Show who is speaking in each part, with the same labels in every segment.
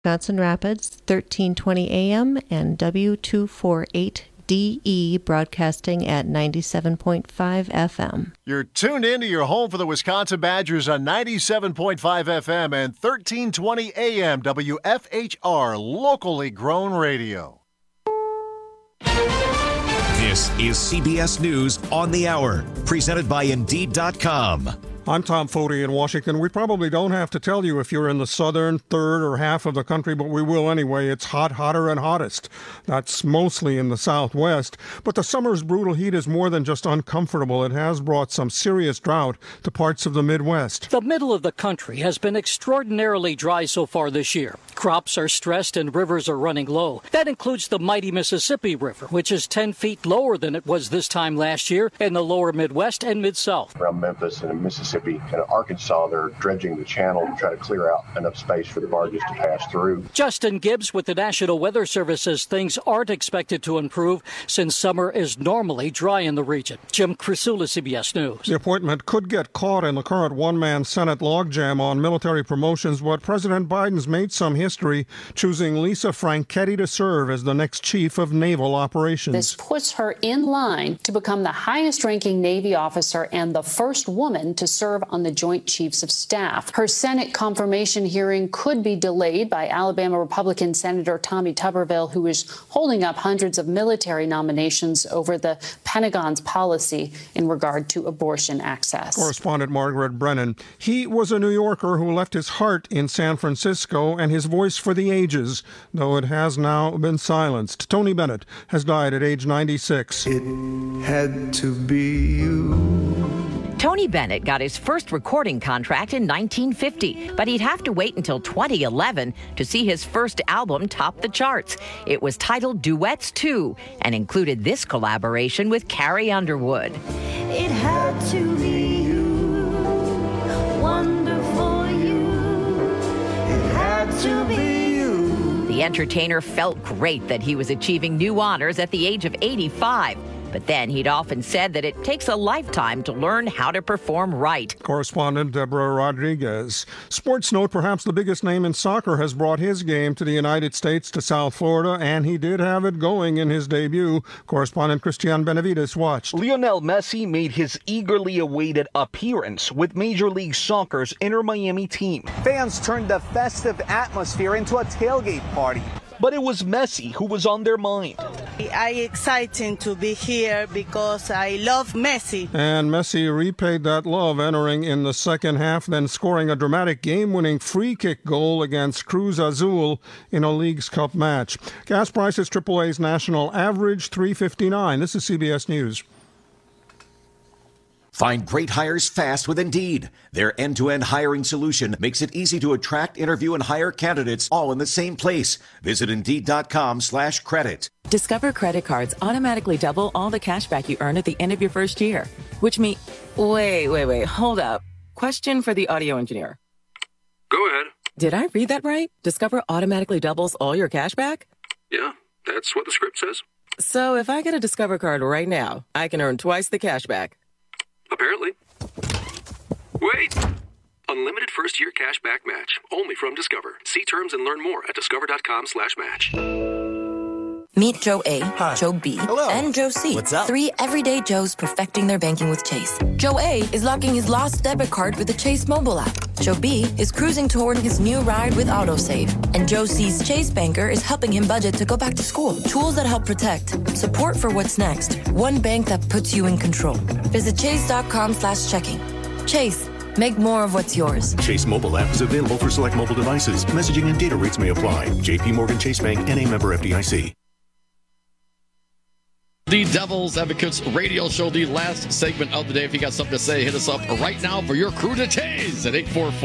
Speaker 1: Wisconsin Rapids, 1320 AM and W248DE broadcasting at 97.5 FM.
Speaker 2: You're tuned in to your home for the Wisconsin Badgers on 97.5 FM and 1320 AM WFHR, locally grown radio.
Speaker 3: This is CBS News on the Hour, presented by Indeed.com.
Speaker 4: I'm Tom Foti in Washington. We probably don't have to tell you if you're in the southern third or half of the country, but we will anyway. It's hot, hotter, and hottest. That's mostly in the southwest. But the summer's brutal heat is more than just uncomfortable. It has brought some serious drought to parts of the Midwest.
Speaker 5: The middle of the country has been extraordinarily dry so far this year. Crops are stressed and rivers are running low. That includes the mighty Mississippi River, which is 10 feet lower than it was this time last year in the lower Midwest and Mid-South.
Speaker 6: Around Memphis and Mississippi and Arkansas, they're dredging the channel to try to clear out enough space for the barges to pass through.
Speaker 5: Justin Gibbs with the National Weather Service says things aren't expected to improve since summer is normally dry in the region. Jim Krasula, CBS News.
Speaker 4: The appointment could get caught in the current one-man Senate logjam on military promotions, but President Biden's made some history, choosing Lisa Franchetti to serve as the next chief of naval operations.
Speaker 7: This puts her in line to become the highest-ranking Navy officer and the first woman to serve on the Joint Chiefs of Staff. Her Senate confirmation hearing could be delayed by Alabama Republican Senator Tommy Tuberville, who is holding up hundreds of military nominations over the Pentagon's policy in regard to abortion access.
Speaker 4: Correspondent Margaret Brennan. He was a New Yorker who left his heart in San Francisco and his voice for the ages, though it has now been silenced. Tony Bennett has died at age 96.
Speaker 8: It had to be you.
Speaker 9: Tony Bennett got his first recording contract in 1950, but he'd have to wait until 2011 to see his first album top the charts. It was titled Duets 2 and included this collaboration with Carrie Underwood.
Speaker 10: It had to be you, wonderful you. It had to be you.
Speaker 9: The entertainer felt great that he was achieving new honors at the age of 85. But then he'd often said that it takes a lifetime to learn how to perform right.
Speaker 4: Correspondent Deborah Rodriguez. Sports note, perhaps the biggest name in soccer has brought his game to the United States, to South Florida, and he did have it going in his debut. Correspondent Christian Benavides watched.
Speaker 11: Lionel Messi made his eagerly awaited appearance with Major League Soccer's Inter Miami team.
Speaker 12: Fans turned the festive atmosphere into a tailgate party.
Speaker 11: But it was Messi who was on their mind.
Speaker 13: I'm excited to be here because I love Messi.
Speaker 4: And Messi repaid that love, entering in the second half, then scoring a dramatic game-winning free kick goal against Cruz Azul in a Leagues Cup match. Gas prices, AAA's national average, $3.59. This is CBS News.
Speaker 3: Find great hires fast with Indeed. Their end-to-end hiring solution makes it easy to attract, interview, and hire candidates all in the same place. Visit Indeed.com/credit.
Speaker 14: Discover credit cards automatically double all the cash back you earn at the end of your first year, which means... Wait, hold up. Question for the audio engineer.
Speaker 15: Go ahead.
Speaker 14: Did I read that right? Discover automatically doubles all your cash back?
Speaker 15: Yeah, that's what the script says.
Speaker 14: So if I get a Discover card right now, I can earn twice the cash back.
Speaker 15: Apparently. Wait! Unlimited first-year cash back match. Only from Discover. See terms and learn more at discover.com/match.
Speaker 16: Meet Joe A,
Speaker 17: Hi.
Speaker 16: Joe B,
Speaker 17: Hello.
Speaker 16: and Joe C.
Speaker 17: What's up?
Speaker 16: 3 everyday Joes perfecting their banking with Chase. Joe A is locking his lost debit card with the Chase mobile app. Joe B is cruising toward his new ride with AutoSave. And Joe C's Chase banker is helping him budget to go back to school. Tools that help protect. Support for what's next. One bank that puts you in control. Visit chase.com/checking. Chase. Make more of what's yours.
Speaker 18: Chase mobile app is available for select mobile devices. Messaging and data rates may apply. JP Morgan Chase Bank, N.A. member FDIC.
Speaker 19: The Devil's Advocates radio show, the last segment of the day. If you got something to say, hit us up right now for your crew to tase at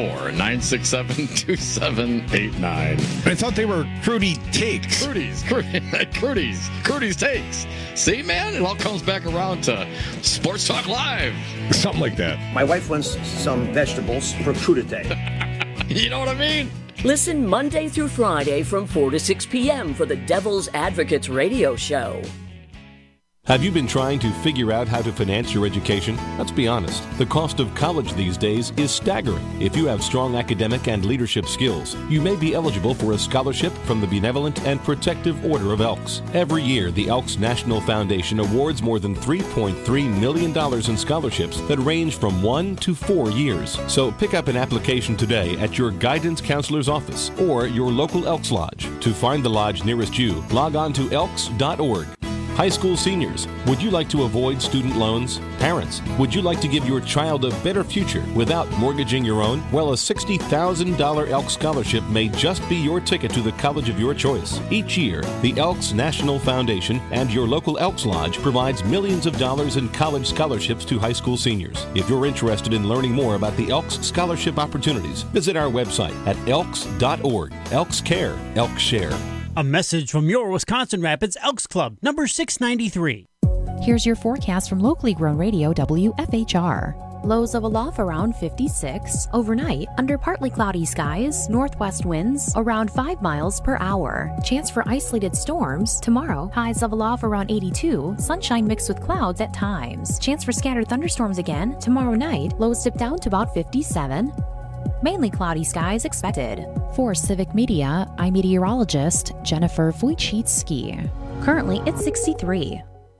Speaker 19: 844-967-2789.
Speaker 20: I thought they were Crudy Takes.
Speaker 19: Crudy's Takes. See, man, it all comes back around to Sports Talk Live.
Speaker 20: Something like that.
Speaker 12: My wife wants some vegetables for crudité.
Speaker 19: You know what I mean?
Speaker 21: Listen Monday through Friday from 4 to 6 p.m. for the Devil's Advocates radio show.
Speaker 17: Have you been trying to figure out how to finance your education? Let's be honest, the cost of college these days is staggering. If you have strong academic and leadership skills, you may be eligible for a scholarship from the Benevolent and Protective Order of Elks. Every year, the Elks National Foundation awards more than $3.3 million in scholarships that range from 1 to 4 years. So pick up an application today at your guidance counselor's office or your local Elks Lodge. To find the lodge nearest you, log on to elks.org. High school seniors, would you like to avoid student loans? Parents, would you like to give your child a better future without mortgaging your own? Well, a $60,000 Elks scholarship may just be your ticket to the college of your choice. Each year, the Elks National Foundation and your local Elks Lodge provides millions of dollars in college scholarships to high school seniors. If you're interested in learning more about the Elks scholarship opportunities, visit our website at elks.org. Elks Care, Elks Share.
Speaker 21: A message from your Wisconsin Rapids Elks Club, number 693.
Speaker 22: Here's your forecast from locally grown radio WFHR. Lows of aloft around 56. Overnight, under partly cloudy skies, northwest winds around 5 miles per hour. Chance for isolated storms. Tomorrow, highs of aloft around 82. Sunshine mixed with clouds at times. Chance for scattered thunderstorms again. Tomorrow night, lows dip down to about 57. Mainly cloudy skies expected. For Civic Media, I'm meteorologist Jennifer Wojcicki. Currently, it's 63.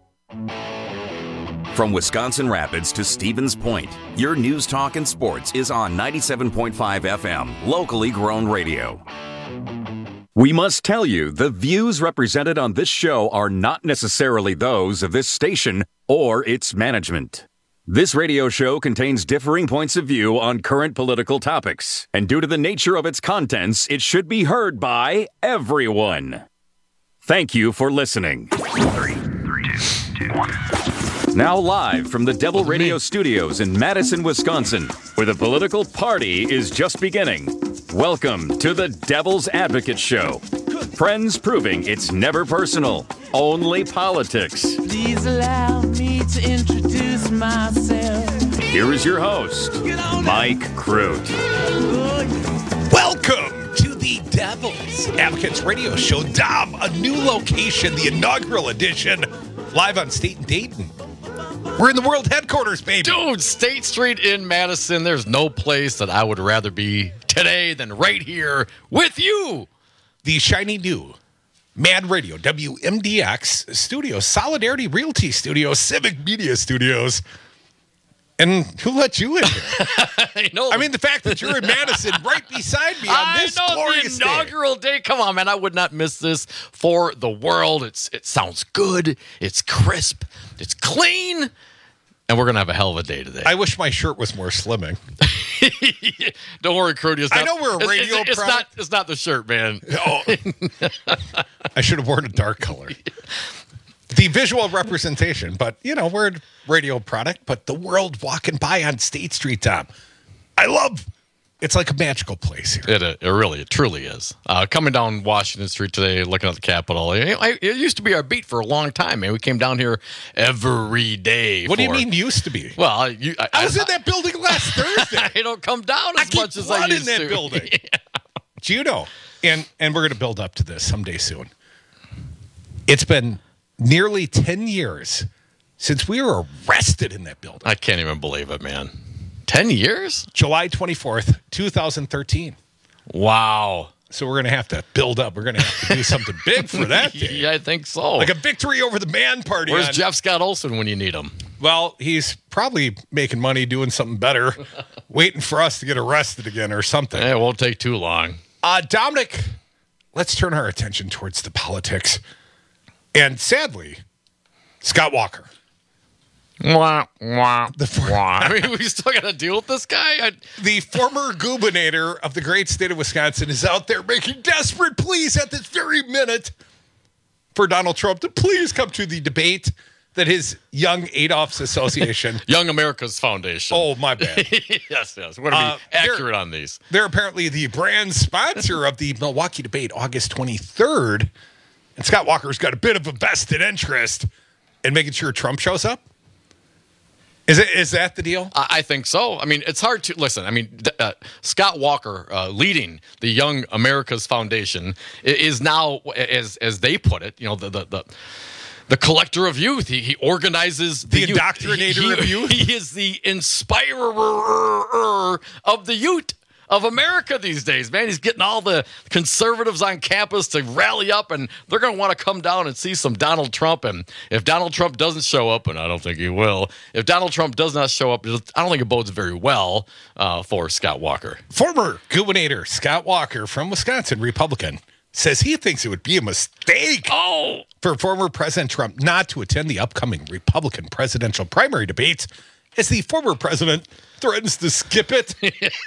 Speaker 23: From Wisconsin Rapids to Stevens Point, your news, talk, and sports is on 97.5 FM, locally grown radio. We must tell you, the views represented on this show are not necessarily those of this station or its management. This radio show contains differing points of view on current political topics, and due to the nature of its contents, it should be heard by everyone. Thank you for listening. 3, 2, 1. Now live from the Devil Radio Studios in Madison, Wisconsin, where the political party is just beginning. Welcome to the Devil's Advocate Show. Friends proving it's never personal, only politics.
Speaker 10: Please allow me to introduce myself.
Speaker 23: Here is your host, Mike Crute.
Speaker 24: Welcome to the Devil's Advocates Radio Show. Dom, a new location, the inaugural edition, live on State and Dayton. We're in the world headquarters, baby.
Speaker 19: Dude, State Street in Madison. There's no place that I would rather be today than right here with you.
Speaker 24: The shiny new Mad Radio, WMDX Studios, Solidarity Realty Studios, Civic Media Studios. And who let you in here? I mean, the fact that you're in Madison right beside me on this glorious
Speaker 19: the inaugural day. Come on, man. I would not miss this for the world. It sounds good. It's crisp. It's clean. And we're going to have a hell of a day today.
Speaker 24: I wish my shirt was more slimming.
Speaker 19: Don't worry, Crudy.
Speaker 24: I know we're a radio product.
Speaker 19: It's not the shirt, man.
Speaker 24: Oh. I should have worn a dark color. The visual representation, but, we're a radio product, but the world walking by on State Street, Tom. It's like a magical place here.
Speaker 19: It truly is. Coming down Washington Street today, looking at the Capitol. It used to be our beat for a long time, man. We came down here every day.
Speaker 24: What do you mean used to be?
Speaker 19: Well,
Speaker 24: I was in that building last Thursday.
Speaker 19: I don't come down as much as I used to.
Speaker 24: in that building. Do you know? And we're going to build up to this someday soon. It's been nearly 10 years since we were arrested in that building.
Speaker 19: I can't even believe it, man. 10 years?
Speaker 24: July 24th, 2013.
Speaker 19: Wow.
Speaker 24: So we're going to have to build up. We're going to have to do something big for that day.
Speaker 19: Yeah, I think so.
Speaker 24: Like a victory over the man party.
Speaker 19: Where's Jeff Scott Olson when you need him?
Speaker 24: Well, he's probably making money doing something better, waiting for us to get arrested again or something.
Speaker 19: It won't take too long.
Speaker 24: Dominic, let's turn our attention towards the politics. And sadly, Scott Walker.
Speaker 19: I mean, we still got to deal with this guy.
Speaker 24: The former gubernator of the great state of Wisconsin is out there making desperate pleas at this very minute for Donald Trump to please come to the debate that his Young Adolphs Association.
Speaker 19: Young America's Foundation.
Speaker 24: Oh, my bad.
Speaker 19: Yes. We're going to be accurate on these.
Speaker 24: They're apparently the brand sponsor of the Milwaukee debate, August 23rd. And Scott Walker's got a bit of a vested interest in making sure Trump shows up. Is that the deal?
Speaker 19: I think so. I mean, it's hard to listen. I mean, Scott Walker leading the Young America's Foundation is now, as they put it, the collector of youth. He organizes
Speaker 24: the indoctrinator of youth.
Speaker 19: He is the inspirer of the youth of America these days, man. He's getting all the conservatives on campus to rally up, and they're going to want to come down and see some Donald Trump. And if Donald Trump doesn't show up, and I don't think he will, if Donald Trump does not show up, I don't think it bodes very well for Scott Walker.
Speaker 24: Former gubernator Scott Walker from Wisconsin, Republican, says he thinks it would be a mistake for former President Trump not to attend the upcoming Republican presidential primary debates as the former president threatens to skip it.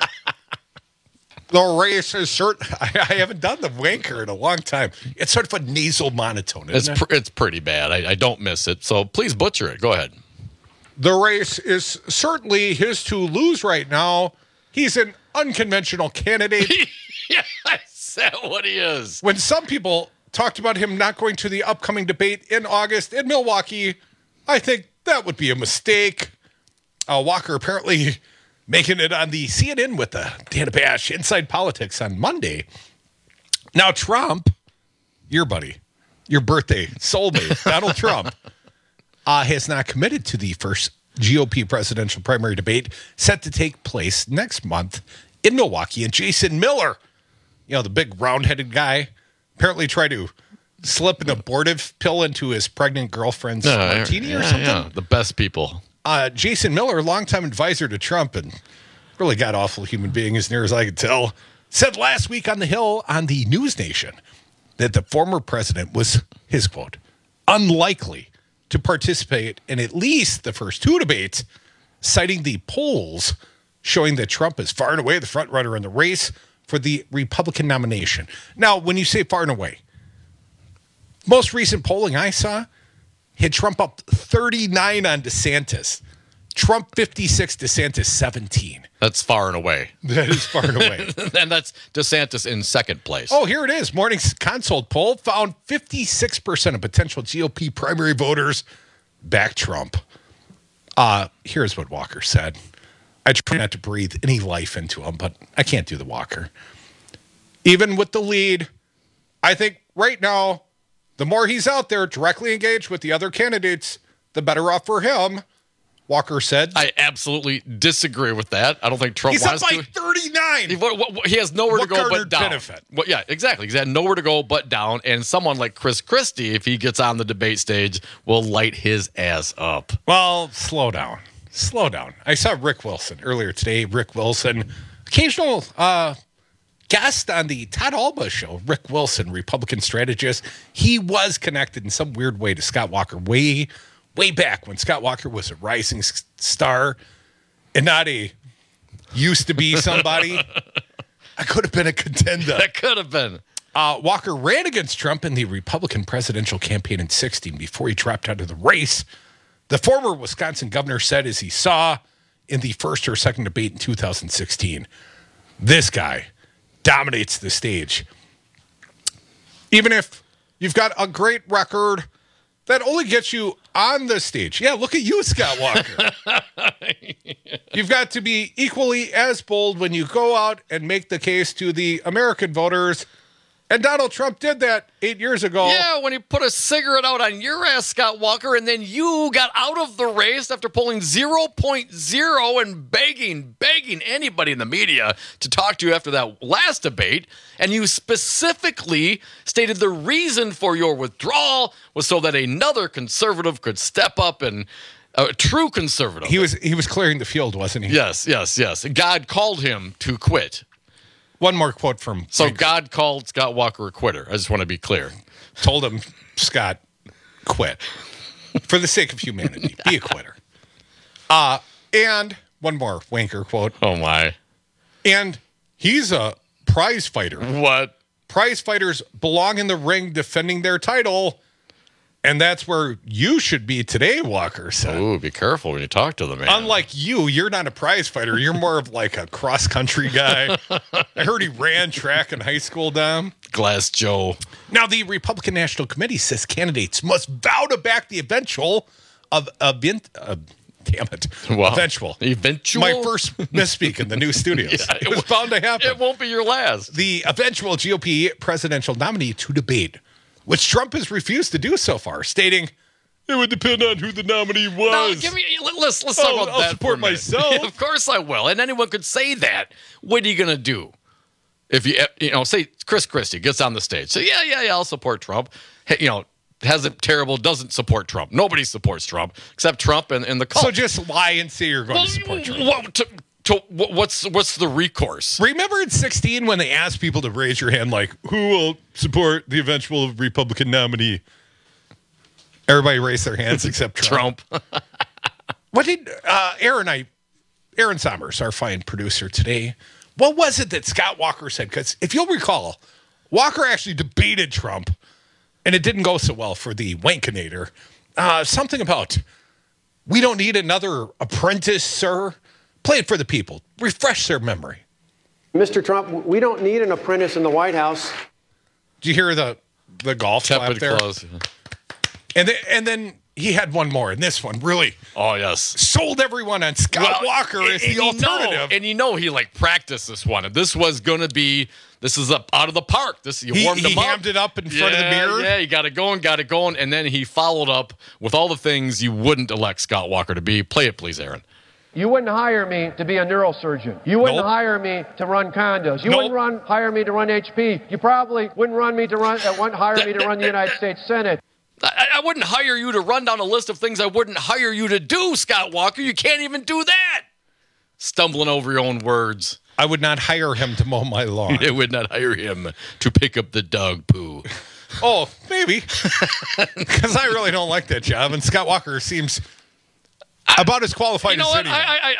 Speaker 24: The race is certain. I haven't done the wanker in a long time. It's sort of a nasal monotone, isn't it?
Speaker 19: It's pretty bad. I don't miss it. So please butcher it. Go ahead.
Speaker 24: The race is certainly his to lose right now. He's an unconventional candidate.
Speaker 19: Yeah, is that what he is?
Speaker 24: When some people talked about him not going to the upcoming debate in August in Milwaukee, I think that would be a mistake. Walker apparently making it on the CNN with the Dana Bash Inside Politics on Monday. Now, Trump, your buddy, your birthday soulmate, Donald Trump, has not committed to the first GOP presidential primary debate set to take place next month in Milwaukee. And Jason Miller, the big round-headed guy, apparently tried to slip an abortive pill into his pregnant girlfriend's martini or something.
Speaker 19: Yeah, the best people.
Speaker 24: Jason Miller, longtime advisor to Trump and really god-awful human being as near as I could tell, said last week on the Hill on the News Nation that the former president was, his quote, unlikely to participate in at least the first two debates, citing the polls showing that Trump is far and away the front runner in the race for the Republican nomination. Now, when you say far and away, most recent polling I saw had Trump up 39 on DeSantis. Trump 56, DeSantis 17.
Speaker 19: That's far and away.
Speaker 24: That is far and away.
Speaker 19: And that's DeSantis in second place.
Speaker 24: Oh, here it is. Morning's Consult poll found 56% of potential GOP primary voters back Trump. Here's what Walker said. I try not to breathe any life into him, but I can't do the Walker. Even with the lead, I think right now, the more he's out there directly engaged with the other candidates, the better off for him, Walker said.
Speaker 19: I absolutely disagree with that. I don't think Trump wants to.
Speaker 24: He's up by 39.
Speaker 19: He has nowhere to go but down.
Speaker 24: Benefit?
Speaker 19: Well, yeah, exactly. He's had nowhere to go but down. And someone like Chris Christie, if he gets on the debate stage, will light his ass up.
Speaker 24: Well, slow down. Slow down. I saw Rick Wilson earlier today. Rick Wilson, occasional guest on the Todd Alba show. Rick Wilson, Republican strategist. He was connected in some weird way to Scott Walker way back when Scott Walker was a rising star and not a used to be somebody. I could have been a contender.
Speaker 19: That could have been.
Speaker 24: Walker ran against Trump in the Republican presidential campaign in 2016 before he dropped out of the race. The former Wisconsin governor said, as he saw in the first or second debate in 2016, this guy dominates the stage. Even if you've got a great record, that only gets you on the stage. Yeah, look at you, Scott Walker. You've got to be equally as bold when you go out and make the case to the American voters. And Donald Trump did that 8 years ago.
Speaker 19: Yeah, when he put a cigarette out on your ass, Scott Walker, and then you got out of the race after pulling 0.0 and begging anybody in the media to talk to you after that last debate. And you specifically stated the reason for your withdrawal was so that another conservative could step up and a true conservative.
Speaker 24: He was clearing the field, wasn't he?
Speaker 19: Yes. God called him to quit.
Speaker 24: One more quote from...
Speaker 19: So God called Scott Walker a quitter. I just want to be clear.
Speaker 24: Told him, Scott, quit. For the sake of humanity, be a quitter. And one more wanker quote.
Speaker 19: Oh, my.
Speaker 24: And he's a prize fighter.
Speaker 19: What?
Speaker 24: Prize fighters belong in the ring defending their title. And that's where you should be today, Walker said.
Speaker 19: Ooh, be careful when you talk to the man.
Speaker 24: Unlike you're not a prize fighter. You're more of like a cross-country guy. I heard he ran track in high school, Dom.
Speaker 19: Glass Joe.
Speaker 24: Now, the Republican National Committee says candidates must vow to back the eventual. My first misspeak in the new studios. Yeah, it was bound to happen.
Speaker 19: It won't be your last.
Speaker 24: The eventual GOP presidential nominee to debate, which Trump has refused to do so far, stating, It would depend on who the nominee was.
Speaker 19: Let's talk about that.
Speaker 24: I'll support myself.
Speaker 19: Of course I will. And anyone could say that. What are you going to do? If say Chris Christie gets on the stage. Say, yeah, I'll support Trump. Hey, has it terrible, doesn't support Trump. Nobody supports Trump except Trump and the cult.
Speaker 24: So just lie and say you're going to support Trump.
Speaker 19: What's the recourse?
Speaker 24: Remember in 2016 when they asked people to raise your hand, like, who will support the eventual Republican nominee? Everybody raised their hands except Trump. What did Aaron Sommers, our fine producer today, what was it that Scott Walker said? Because if you'll recall, Walker actually debated Trump, and it didn't go so well for the Wankinator. Something about, we don't need another apprentice, sir. Play it for the people. Refresh their memory.
Speaker 1: Mr. Trump, we don't need an apprentice in the White House.
Speaker 24: Did you hear the golf clap there?
Speaker 19: Close.
Speaker 24: And then he had one more, and this one really sold everyone on Scott Walker as the alternative.
Speaker 19: And he practiced this one. And this was going to be, this is up out of the park. He warmed him up.
Speaker 24: He hammed it up in front of the mirror.
Speaker 19: Yeah, he got it going. And then he followed up with all the things you wouldn't elect Scott Walker to be. Play it, please, Aaron.
Speaker 2: You wouldn't hire me to be a neurosurgeon. You wouldn't hire me to run condos. You wouldn't hire me to run HP. You probably wouldn't hire me to run the United States Senate.
Speaker 19: I wouldn't hire you to run down a list of things I wouldn't hire you to do, Scott Walker. You can't even do that. Stumbling over your own words.
Speaker 24: I would not hire him to mow my lawn.
Speaker 19: I would not hire him to pick up the dog poo.
Speaker 24: Oh, maybe. Because I really don't like that job, and Scott Walker seems about as qualified as anyone.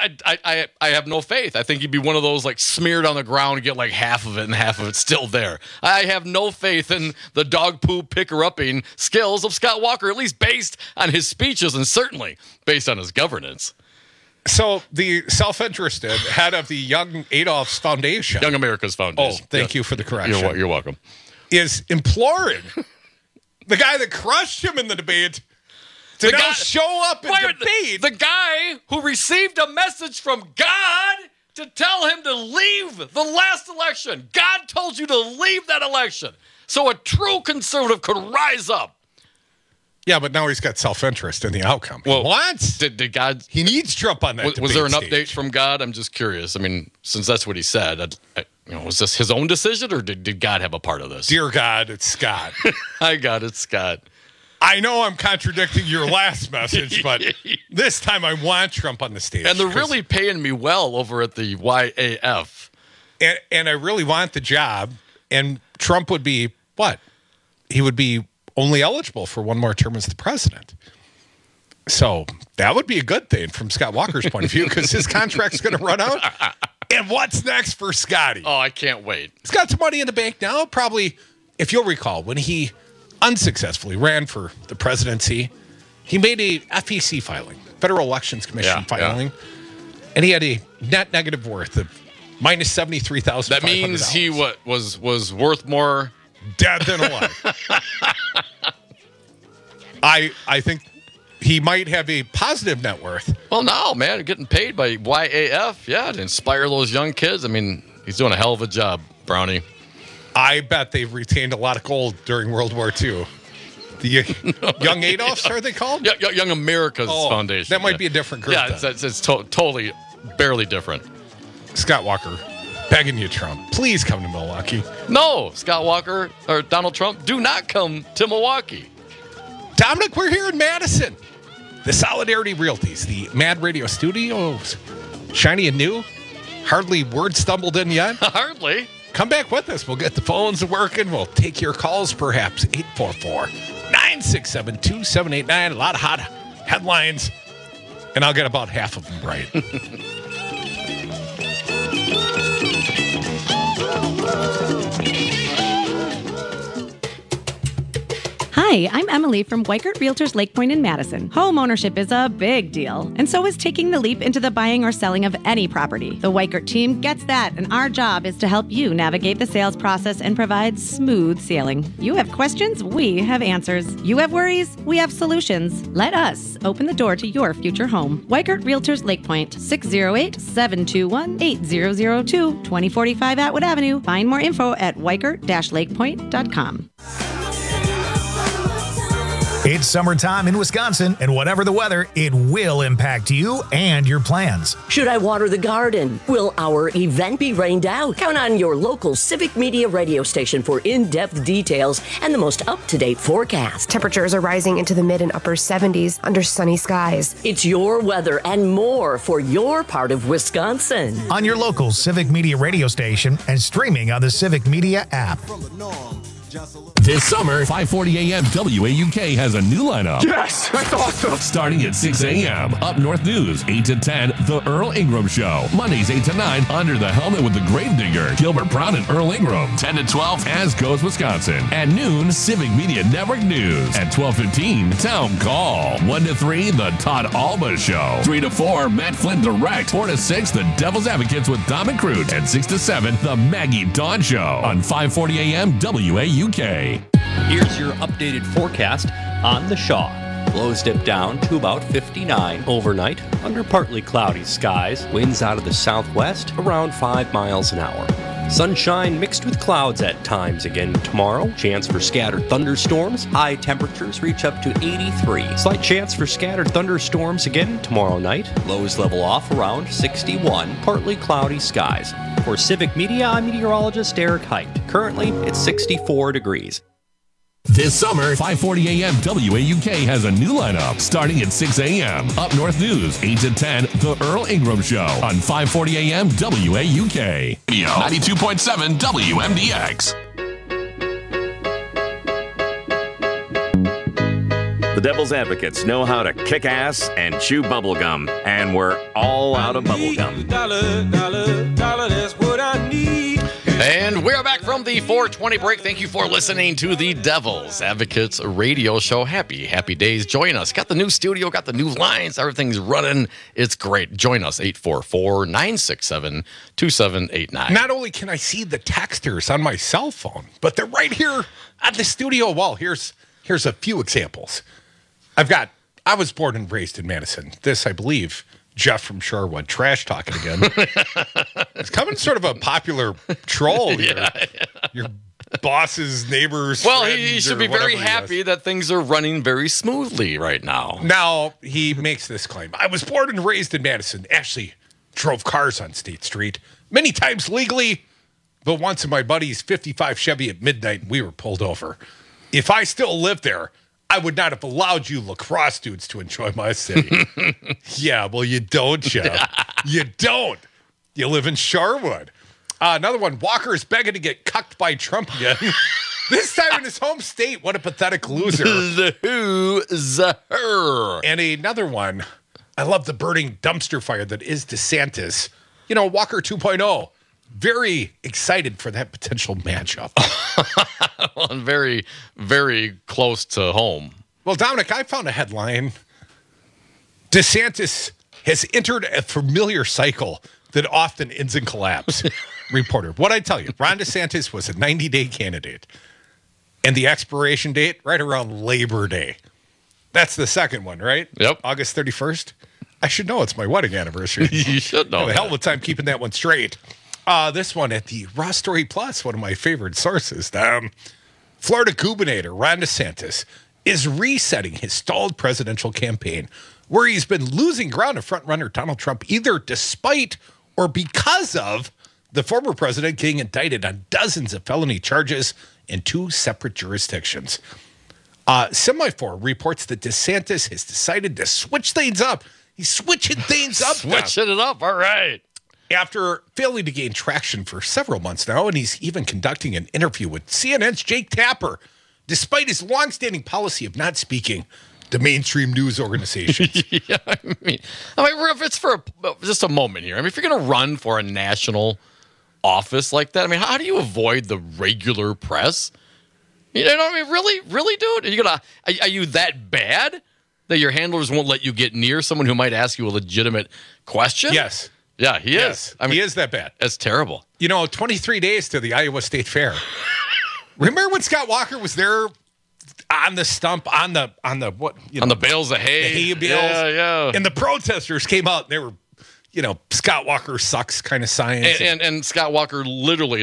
Speaker 19: I have no faith. I think he'd be one of those smeared on the ground and get half of it and half of it's still there. I have no faith in the dog poo picker-upping skills of Scott Walker, at least based on his speeches and certainly based on his governance.
Speaker 24: So the self-interested head of the Young Adolph's Foundation.
Speaker 19: Young America's Foundation.
Speaker 24: Oh, thank you for the correction.
Speaker 19: You're welcome.
Speaker 24: Is imploring the guy that crushed him in the debate to now show up and debate.
Speaker 19: The guy who received a message from God to tell him to leave the last election. God told you to leave that election. So a true conservative could rise up.
Speaker 24: Yeah, but now he's got self-interest in the outcome.
Speaker 19: Well,
Speaker 24: what?
Speaker 19: Did God...
Speaker 24: He needs Trump on that
Speaker 19: Was there an
Speaker 24: stage.
Speaker 19: update from God? I'm just curious. I mean, since that's what he said, was this his own decision or did God have a part of this?
Speaker 24: Dear God, it's Scott.
Speaker 19: Hi, God, it's Scott.
Speaker 24: I know I'm contradicting your last message, but this time I want Trump on the stage.
Speaker 19: And they're really paying me well over at the YAF.
Speaker 24: And I really want the job. And Trump would be, what? He would be only eligible for one more term as the president. So that would be a good thing from Scott Walker's point of view because his contract's going to run out. And what's next for Scotty?
Speaker 19: Oh, I can't wait.
Speaker 24: He's got some money in the bank now. Probably, if you'll recall, when he unsuccessfully ran for the presidency, he made a FEC filing, Federal Elections Commission filing, and he had a net negative worth of minus $73,500.
Speaker 19: That means he was worth more
Speaker 24: dead than alive. I think he might have a positive net worth.
Speaker 19: Well, no, man, getting paid by YAF, to inspire those young kids. I mean, he's doing a hell of a job, Brownie.
Speaker 24: I bet they've retained a lot of gold during World War II. The Young Adolphs, are they called?
Speaker 19: Young America's Foundation.
Speaker 24: That might be a different group.
Speaker 19: Yeah, it's totally, barely different.
Speaker 24: Scott Walker, begging you, Trump, please come to Milwaukee.
Speaker 19: No, Scott Walker or Donald Trump, do not come to Milwaukee.
Speaker 24: Dominic, we're here in Madison. The Solidarity Realties, the Mad Radio Studios, shiny and new. Hardly word stumbled in yet.
Speaker 19: Hardly.
Speaker 24: Come back with us. We'll get the phones working. We'll take your calls, perhaps. 844-967-2789. A lot of hot headlines, and I'll get about half of them right.
Speaker 5: Hi, I'm Emily from Weikert Realtors Lake Point in Madison. Home ownership is a big deal, and so is taking the leap into the buying or selling of any property. The Weikert team gets that, and our job is to help you navigate the sales process and provide smooth sailing. You have questions, we have answers. You have worries, we have solutions. Let us open the door to your future home. Weikert Realtors Lake Point, 608-721-8002, 2045 Atwood Avenue. Find more info at weikert-lakepoint.com.
Speaker 6: It's summertime in Wisconsin, and whatever the weather, it will impact you and your plans.
Speaker 7: Should I water the garden? Will our event be rained out? Count on your local Civic Media radio station for in-depth details and the most up-to-date forecast.
Speaker 8: Temperatures are rising into the mid and upper 70s under sunny skies.
Speaker 7: It's your weather and more for your part of Wisconsin.
Speaker 6: On your local Civic Media radio station and streaming on the Civic Media app.
Speaker 17: This summer, 5:40 a.m. WAUK has a new lineup.
Speaker 10: Yes, that's awesome.
Speaker 17: Starting at 6 a.m. Up North News, 8 to 10, The Earl Ingram Show. Mondays, 8 to 9, Under the Helmet with the Gravedigger, Gilbert Brown and Earl Ingram. 10 to 12, As Goes Wisconsin. At noon, Civic Media Network News. At 12:15, Town Call. 1 to 3, The Todd Alba Show. 3 to 4, Matt Flynn Direct. 4 to 6, The Devil's Advocates with Dom and Crute. And 6 to 7, The Maggie Dawn Show. On 5:40 a.m. WAUK.
Speaker 9: Here's your updated forecast on the Shaw. Lows dip down to about 59 overnight under partly cloudy skies. Winds out of the southwest around 5 miles an hour. Sunshine mixed with clouds at times again tomorrow. Chance for scattered thunderstorms. High temperatures reach up to 83. Slight chance for scattered thunderstorms again tomorrow night. Lows level off around 61. Partly cloudy skies. For Civic Media, I'm meteorologist Eric Height. Currently, it's 64 degrees.
Speaker 17: This summer, 5:40 a.m. WAUK has a new lineup. Starting at 6 a.m. Up North News, 8 to 10, The Earl Ingram Show. On 5:40 a.m. WAUK. 92.7 WMDX.
Speaker 23: The Devil's Advocates know how to kick ass and chew bubblegum, and we're all out of bubblegum.
Speaker 10: Dollar, that's what I need.
Speaker 19: And we're back from the 420 break. Thank you for listening to the Devil's Advocates radio show. Happy days. Join us. Got the new studio, got the new lines. Everything's running. It's great. Join us, 844-967-2789.
Speaker 24: Not only can I see the texters on my cell phone, but they're right here at the studio wall. Here's a few examples. I was born and raised in Madison. This, I believe, Jeff from Shorewood, trash talking again. It's coming sort of a popular troll here.
Speaker 19: Yeah.
Speaker 24: Your boss's neighbors.
Speaker 19: Well, he should be very happy that things are running very smoothly right now.
Speaker 24: Now, he makes this claim. I was born and raised in Madison. Actually, drove cars on State Street many times legally, but once in my buddy's 55 Chevy at midnight, we were pulled over. If I still lived there, I would not have allowed you lacrosse dudes to enjoy my city. Yeah, well, you don't, Jeff. You don't. You live in Shorewood. Another one, Walker is begging to get cucked by Trump again. This time in his home state. What a pathetic loser.
Speaker 19: Loser.
Speaker 24: And another one, I love the burning dumpster fire that is DeSantis. You know, Walker 2.0. Very excited for that potential matchup.
Speaker 19: Well, and very, very close to home.
Speaker 24: Well, Dominic, I found a headline. DeSantis has entered a familiar cycle that often ends in collapse. Reporter, what I tell you, Ron DeSantis was a 90-day candidate. And the expiration date, right around Labor Day. That's the second one, right?
Speaker 19: Yep.
Speaker 24: August 31st. I should know. It's my wedding anniversary.
Speaker 19: You should know.
Speaker 24: I had a hell of a time keeping that one straight. This one at the Raw Story Plus, one of my favorite sources. Florida gubernator Ron DeSantis is resetting his stalled presidential campaign, where he's been losing ground to frontrunner Donald Trump, either despite or because of the former president getting indicted on dozens of felony charges in 2 separate jurisdictions. Semaphore reports that DeSantis has decided to switch things up. He's switching things up.
Speaker 19: Switching it up. All right.
Speaker 24: After failing to gain traction for several months now, and he's even conducting an interview with CNN's Jake Tapper, despite his longstanding policy of not speaking to mainstream news organizations.
Speaker 19: Yeah, I mean, if it's for just a moment here, I mean, if you're going to run for a national office like that, I mean, how do you avoid the regular press? You know what I mean? Really, dude? Are you that bad that your handlers won't let you get near someone who might ask you a legitimate question?
Speaker 24: Yes.
Speaker 19: Yeah, he is.
Speaker 24: I mean, he is that bad.
Speaker 19: That's terrible.
Speaker 24: 23 days to the Iowa State Fair. Remember when Scott Walker was there on the stump, on the what?
Speaker 19: On the bales of hay.
Speaker 24: The hay bales.
Speaker 19: Yeah.
Speaker 24: And the protesters came out and they were, Scott Walker sucks kind of science.
Speaker 19: And Scott Walker literally,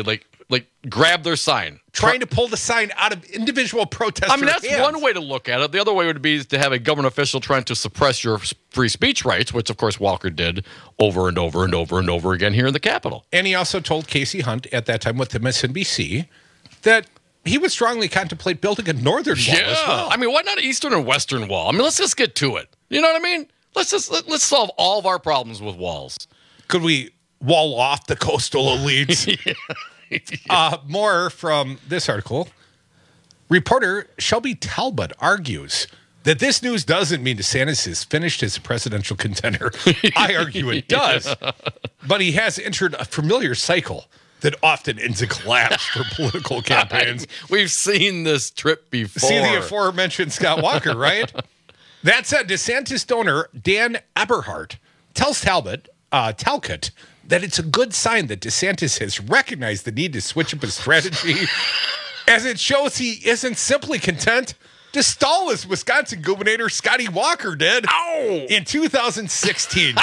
Speaker 19: like grab their sign.
Speaker 24: Trying to pull the sign out of individual protesters'
Speaker 19: I mean, that's
Speaker 24: hands.
Speaker 19: one way to look at it. The other way would be to have a government official trying to suppress your free speech rights, which, of course, Walker did over and over and over and over again here in the Capitol.
Speaker 24: And he also told Casey Hunt at that time with MSNBC that he would strongly contemplate building a northern wall as well.
Speaker 19: I mean, why not an eastern and western wall? I mean, let's just get to it. You know what I mean? Let's solve all of our problems with walls.
Speaker 24: Could we wall off the coastal elites? More from this article. Reporter Shelby Talbot argues that this news doesn't mean DeSantis is finished as a presidential contender. I argue it does. But he has entered a familiar cycle that often ends in collapse for political campaigns.
Speaker 19: We've seen this trip before.
Speaker 24: See the aforementioned Scott Walker, right? That said, DeSantis donor Dan Eberhardt tells Talcott that it's a good sign that DeSantis has recognized the need to switch up his strategy, as it shows he isn't simply content to stall as Wisconsin Governor Scotty Walker did in 2016.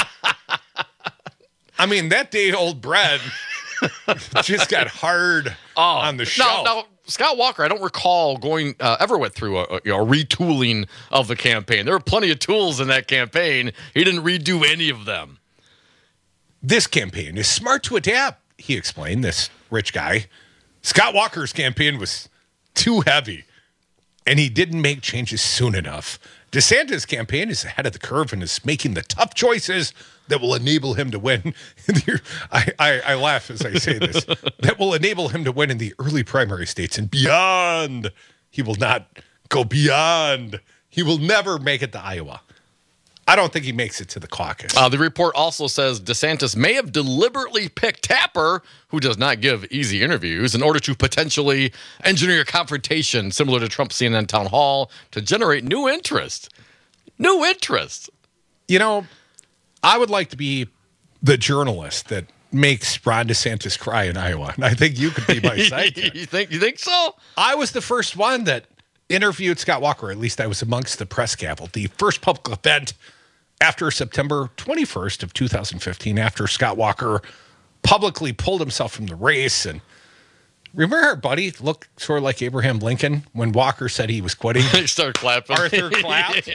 Speaker 24: I mean, that day-old bread just got hard on the shelf.
Speaker 19: No, Scott Walker, I don't recall ever went through a retooling of the campaign. There were plenty of tools in that campaign. He didn't redo any of them.
Speaker 24: This campaign is smart to adapt, he explained, this rich guy. Scott Walker's campaign was too heavy, and he didn't make changes soon enough. DeSantis' campaign is ahead of the curve and is making the tough choices that will enable him to win. I laugh as I say this. That will enable him to win in the early primary states and beyond. He will not go beyond. He will never make it to Iowa. I don't think he makes it to the caucus.
Speaker 19: The report also says DeSantis may have deliberately picked Tapper, who does not give easy interviews, in order to potentially engineer a confrontation similar to Trump's CNN town hall to generate new interest. New interest.
Speaker 24: You know, I would like to be the journalist that makes Ron DeSantis cry in Iowa, and I think you could be my sidekick.
Speaker 19: You think so?
Speaker 24: I was the first one that interviewed Scott Walker. At least I was amongst the press gavel. The first public event after September 21st of 2015, after Scott Walker publicly pulled himself from the race. And remember our buddy looked sort of like Abraham Lincoln when Walker said he was quitting?
Speaker 19: He started clapping.
Speaker 24: Arthur clapped.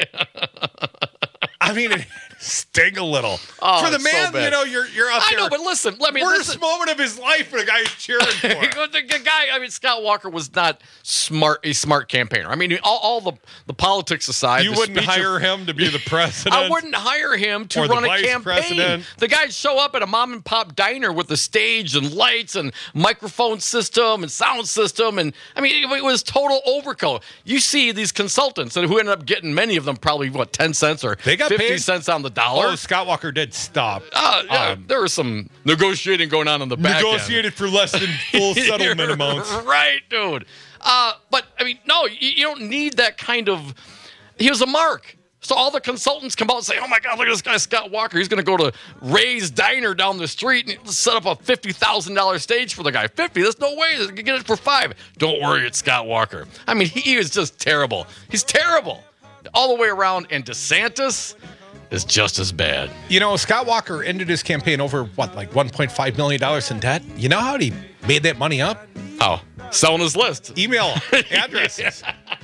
Speaker 24: I mean, it sting a little. For the man,
Speaker 19: so
Speaker 24: you know, you're out there.
Speaker 19: I know, but listen,
Speaker 24: worst moment of his life, and the guy's cheering for him.
Speaker 19: The guy, I mean, Scott Walker was not a smart campaigner. I mean, all the politics aside,
Speaker 24: you wouldn't hire him to be the president.
Speaker 19: I wouldn't hire him to run a campaign. President. The guy'd show up at a mom and pop diner with a stage and lights and microphone system and sound system, and I mean, it was total overkill. You see these consultants, and who ended up getting many of them probably 10 cents or
Speaker 24: they got
Speaker 19: 50
Speaker 24: paid.
Speaker 19: cents on the dollar.
Speaker 24: Oh, Scott Walker did stop.
Speaker 19: There was some negotiating going on the back end.
Speaker 24: Negotiated for less than full settlement amounts.
Speaker 19: Right, dude. But, I mean, no, you don't need that kind of... He was a mark. So all the consultants come out and say, oh, my God, look at this guy, Scott Walker. He's going to go to Ray's Diner down the street and set up a $50,000 stage for the guy. 50? There's no way. They can get it for 5. Don't worry, it's Scott Walker. I mean, he is just terrible. He's terrible. All the way around. And DeSantis is just as bad.
Speaker 24: You know, Scott Walker ended his campaign over, like $1.5 million in debt? You know how he made that money up?
Speaker 19: Oh, selling his list.
Speaker 24: Email addresses.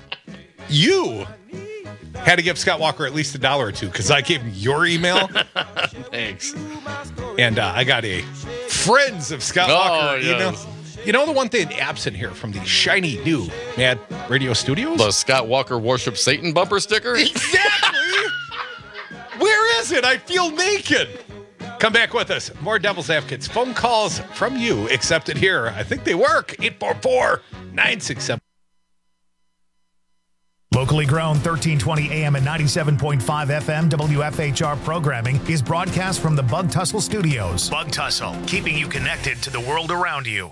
Speaker 24: You had to give Scott Walker at least $1 or $2 because I gave him your email.
Speaker 19: Thanks.
Speaker 24: And I got a Friends of Scott Walker email.
Speaker 19: Yes.
Speaker 24: You know the one thing absent here from the shiny new Mad Radio Studios?
Speaker 19: The Scott Walker Worship Satan bumper sticker?
Speaker 24: Exactly. Where is it? I feel naked. Come back with us. More Devil's Advocates. Phone calls from you accepted here. I think they work. 844-967.
Speaker 6: Locally grown 1320 AM and 97.5 FM WFHR programming is broadcast from the Bug Tussle Studios. Bug Tussle, keeping you connected to the world around you.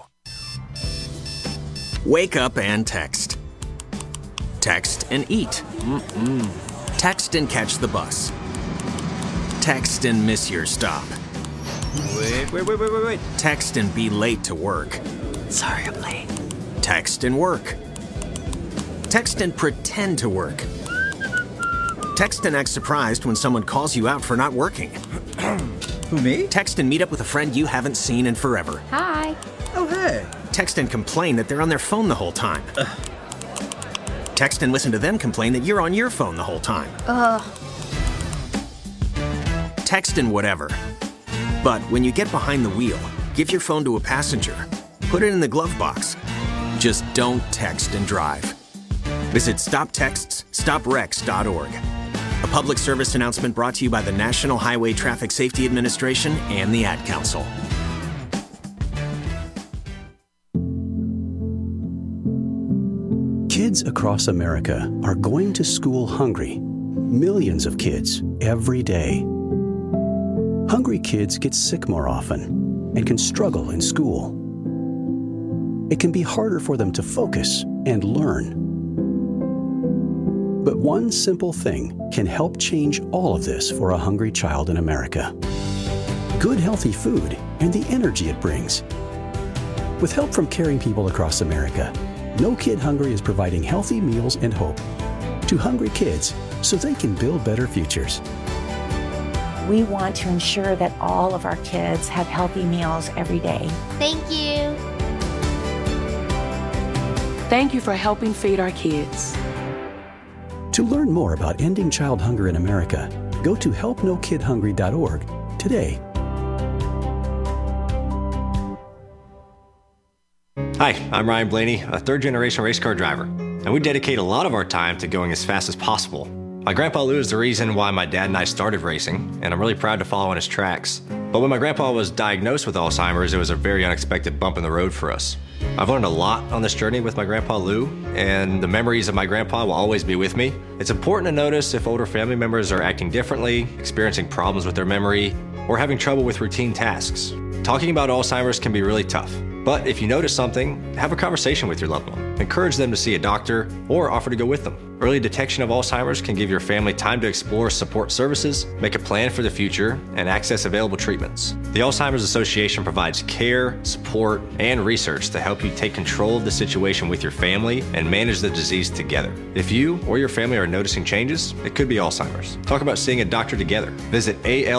Speaker 3: Wake up and text. Text and eat. Text and catch the bus. Text and miss your stop. Wait. Text and be late to work.
Speaker 16: Sorry, I'm late.
Speaker 3: Text and work. Text and pretend to work. Text and act surprised when someone calls you out for not working.
Speaker 4: Who, me?
Speaker 3: Text and meet up with a friend you haven't seen in forever.
Speaker 4: Hi. Oh, hey.
Speaker 3: Text and complain that they're on their phone the whole time. Text and listen to them complain that you're on your phone the whole time. Text and whatever. But when you get behind the wheel, give your phone to a passenger. Put it in the glove box. Just don't text and drive. Visit StopTextsStopWrecks.org. A public service announcement brought to you by the National Highway Traffic Safety Administration and the Ad Council.
Speaker 4: Kids across America are going to school hungry. Millions of kids every day. Hungry kids get sick more often and can struggle in school. It can be harder for them to focus and learn. But one simple thing can help change all of this for a hungry child in America. Good, healthy food and the energy it brings. With help from caring people across America, No Kid Hungry is providing healthy meals and hope to hungry kids so they can build better futures.
Speaker 11: We want to ensure that all of our kids have healthy meals every day.
Speaker 13: Thank you.
Speaker 14: Thank you for helping feed our kids.
Speaker 4: To learn more about ending child hunger in America, go to helpnokidhungry.org today.
Speaker 25: Hi, I'm Ryan Blaney, a third-generation race car driver, and we dedicate a lot of our time to going as fast as possible. My grandpa Lou is the reason why my dad and I started racing, and I'm really proud to follow in his tracks. But when my grandpa was diagnosed with Alzheimer's, it was a very unexpected bump in the road for us. I've learned a lot on this journey with my grandpa Lou, and the memories of my grandpa will always be with me. It's important to notice if older family members are acting differently, experiencing problems with their memory, or having trouble with routine tasks. Talking about Alzheimer's can be really tough. But if you notice something, have a conversation with your loved one. Encourage them to see a doctor or offer to go with them. Early detection of Alzheimer's can give your family time to explore support services, make a plan for the future, and access available treatments. The Alzheimer's Association provides care, support, and research to help you take control of the situation with your family and manage the disease together. If you or your family are noticing changes, it could be Alzheimer's. Talk about seeing a doctor together. Visit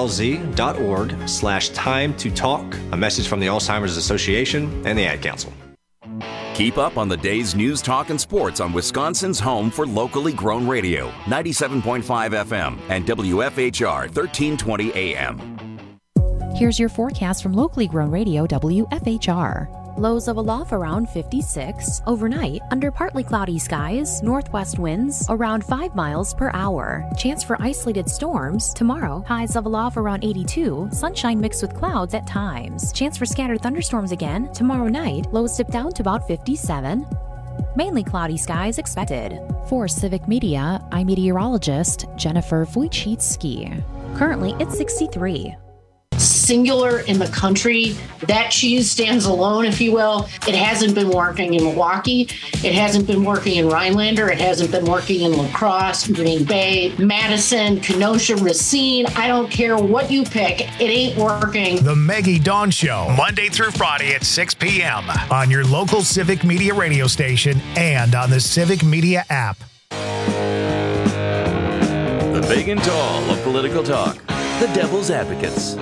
Speaker 25: alz.org/time to talk. A message from the Alzheimer's Association and the Ad Council.
Speaker 23: Keep up on the day's news, talk, and sports on Wisconsin's home for locally grown radio, 97.5 FM and WFHR 1320 AM.
Speaker 22: Here's your forecast from locally grown radio WFHR. Lows of a low around 56. Overnight, under partly cloudy skies, northwest winds around 5 miles per hour. Chance for isolated storms tomorrow. Highs of a low around 82. Sunshine mixed with clouds at times. Chance for scattered thunderstorms again tomorrow night. Lows dip down to about 57. Mainly cloudy skies expected. For Civic Media, I'm meteorologist Jennifer Wojcicki. Currently, it's 63.
Speaker 26: Singular in the country. That cheese stands alone, if you will. It hasn't been working in Milwaukee. It hasn't been working in Rhinelander. It hasn't been working in La Crosse, Green Bay, Madison, Kenosha, Racine. I don't care what you pick. It ain't working.
Speaker 6: The Maggie Dawn Show, Monday through Friday at 6 p.m. on your local Civic Media radio station and on the Civic Media app.
Speaker 27: The big and tall of political talk. The Devil's Advocates.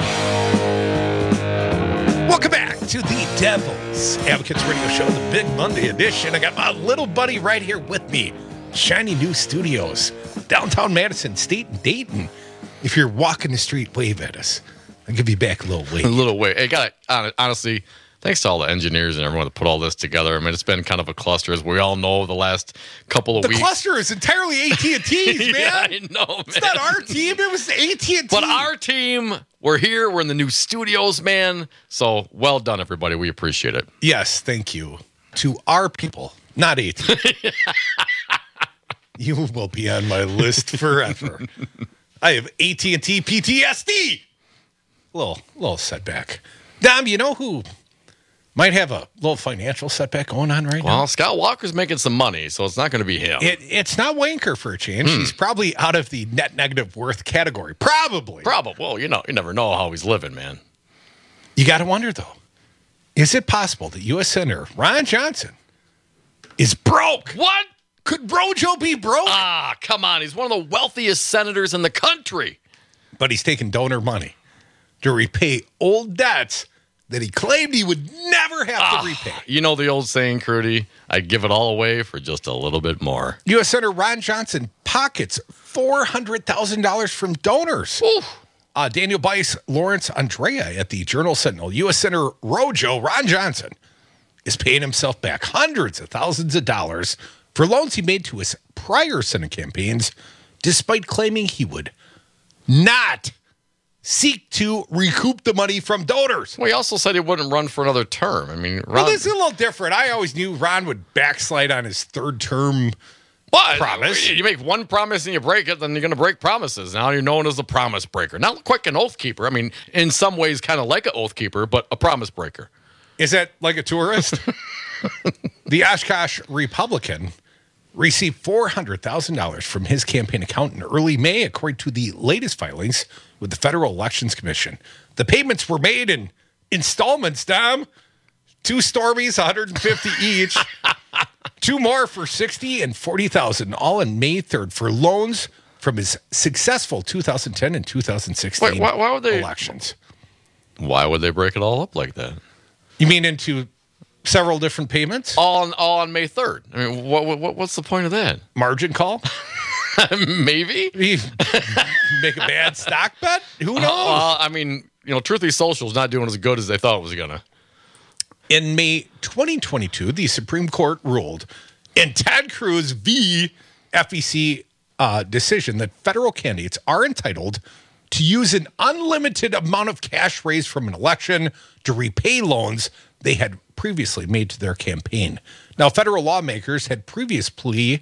Speaker 24: Welcome back to the Devil's Advocates Radio Show, the Big Monday edition. I got my little buddy right here with me. Shiny new studios, downtown Madison, State and Dayton. If you're walking the street, wave at us. I'll give you back a little wave.
Speaker 19: A little wave. Hey, honestly, thanks to all the engineers and everyone that put all this together. I mean, it's been kind of a cluster, as we all know, the last couple of weeks.
Speaker 24: The cluster is entirely AT&T's, man.
Speaker 19: Yeah, I know, man.
Speaker 24: It's not our team. It was AT&T.
Speaker 19: But our team, we're here. We're in the new studios, man. So well done, everybody. We appreciate it.
Speaker 24: Yes, thank you. To our people, not AT&T. You will be on my list forever. I have AT&T PTSD. Little setback. Dom, you know who might have a little financial setback going on right now?
Speaker 19: Well, Scott Walker's making some money, so it's not going to be him.
Speaker 24: It's not Wanker for a change. He's probably out of the net negative worth category. Probably.
Speaker 19: Well, you never know how he's living, man.
Speaker 24: You got to wonder, though. Is it possible that U.S. Senator Ron Johnson is broke?
Speaker 19: What?
Speaker 24: Could Brojo be broke?
Speaker 19: Ah, come on. He's one of the wealthiest senators in the country.
Speaker 24: But he's taking donor money to repay old debts that he claimed he would never have to repay.
Speaker 19: You know the old saying, Crudy, I'd give it all away for just a little bit more.
Speaker 24: U.S. Senator Ron Johnson pockets $400,000 from donors. Daniel Bice, Lawrence Andrea at the Journal-Sentinel. U.S. Senator Rojo, Ron Johnson, is paying himself back hundreds of thousands of dollars for loans he made to his prior Senate campaigns, despite claiming he would not seek to recoup the money from donors.
Speaker 19: Well, he also said he wouldn't run for another term. I mean, Ron...
Speaker 24: Well, this is a little different. I always knew Ron would backslide on his third term promise.
Speaker 19: You make one promise and you break it, then you're going to break promises. Now you're known as a promise breaker. Not quite an oath keeper. I mean, in some ways, kind of like an oath keeper, but a promise breaker.
Speaker 24: Is that like a tourist? The Oshkosh Republican received $400,000 from his campaign account in early May, according to the latest filings with the Federal Elections Commission. The payments were made in installments, Dom. 2 Stormies, $150 each. 2 more for $60,000 and $40,000, all on May 3rd for loans from his successful 2010 and 2016
Speaker 19: why would they,
Speaker 24: elections.
Speaker 19: Why would they break it all up like that?
Speaker 24: You mean into several different payments?
Speaker 19: All on May 3rd. I mean, what's the point of that?
Speaker 24: Margin call?
Speaker 19: Maybe.
Speaker 24: Make a bad stock bet? Who knows?
Speaker 19: I mean, Truthy Social's not doing as good as they thought it was going to.
Speaker 24: In May 2022, the Supreme Court ruled in Ted Cruz v. FEC decision that federal candidates are entitled to use an unlimited amount of cash raised from an election to repay loans they had previously made to their campaign. Now, federal lawmakers had previously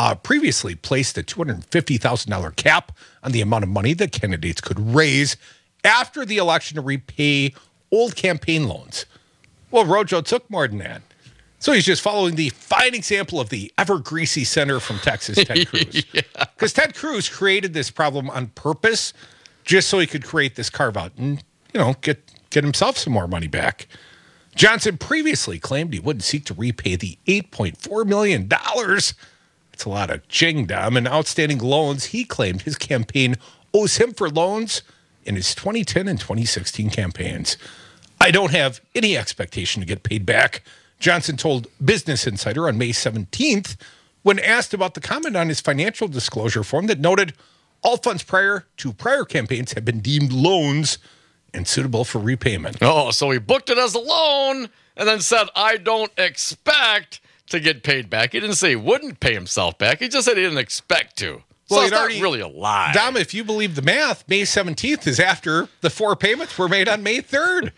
Speaker 24: placed a $250,000 cap on the amount of money that candidates could raise after the election to repay old campaign loans. Well, Rojo took more than that. So he's just following the fine example of the ever-greasy senator from Texas, Ted Cruz. Because Ted Cruz created this problem on purpose just so he could create this carve-out and, get himself some more money back. Johnson previously claimed he wouldn't seek to repay the $8.4 million. That's a lot of jing-dom and outstanding loans he claimed his campaign owes him for loans in his 2010 and 2016 campaigns. I don't have any expectation to get paid back, Johnson told Business Insider on May 17th when asked about the comment on his financial disclosure form that noted all funds prior to prior campaigns have been deemed loans and suitable for repayment.
Speaker 19: Oh, so he booked it as a loan and then said, I don't expect to get paid back. He didn't say he wouldn't pay himself back. He just said he didn't expect to. So it's not really a lie.
Speaker 24: Dom, if you believe the math, May 17th is after the 4 payments were made on May 3rd.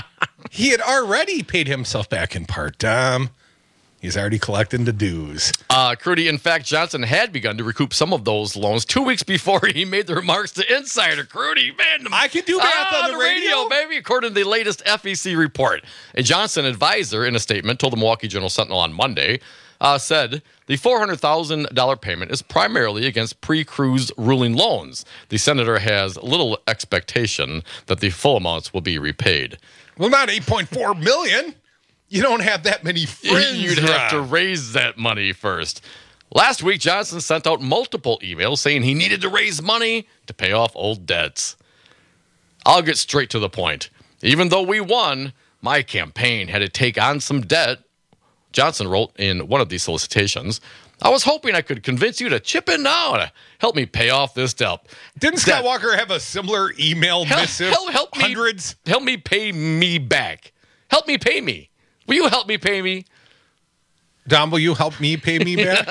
Speaker 24: He had already paid himself back in part, Dom. He's already collecting the dues.
Speaker 19: Crudy, in fact, Johnson had begun to recoup some of those loans 2 weeks before he made the remarks to Insider. Crudy, man.
Speaker 24: I can do math on the radio,
Speaker 19: baby, according to the latest FEC report. A Johnson advisor in a statement told the Milwaukee Journal-Sentinel on Monday, said the $400,000 payment is primarily against pre-Cruz ruling loans. The senator has little expectation that the full amounts will be repaid.
Speaker 24: Well, not $8.4 million. You don't have that many friends.
Speaker 19: You'd have to raise that money first. Last week, Johnson sent out multiple emails saying he needed to raise money to pay off old debts. I'll get straight to the point. Even though we won, my campaign had to take on some debt, Johnson wrote in one of these solicitations. I was hoping I could convince you to chip in now to help me pay off this debt.
Speaker 24: Didn't Scott Walker have a similar email missive? Hundreds?
Speaker 19: Help me pay me back. Help me pay me. Will you help me pay me?
Speaker 24: Dom, will you help me pay me back?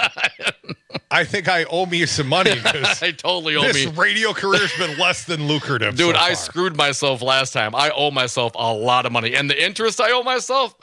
Speaker 24: I think I owe me some money because
Speaker 19: I totally owe
Speaker 24: this radio career's been less than lucrative.
Speaker 19: Dude,
Speaker 24: so
Speaker 19: I screwed myself last time. I owe myself a lot of money. And the interest I owe myself,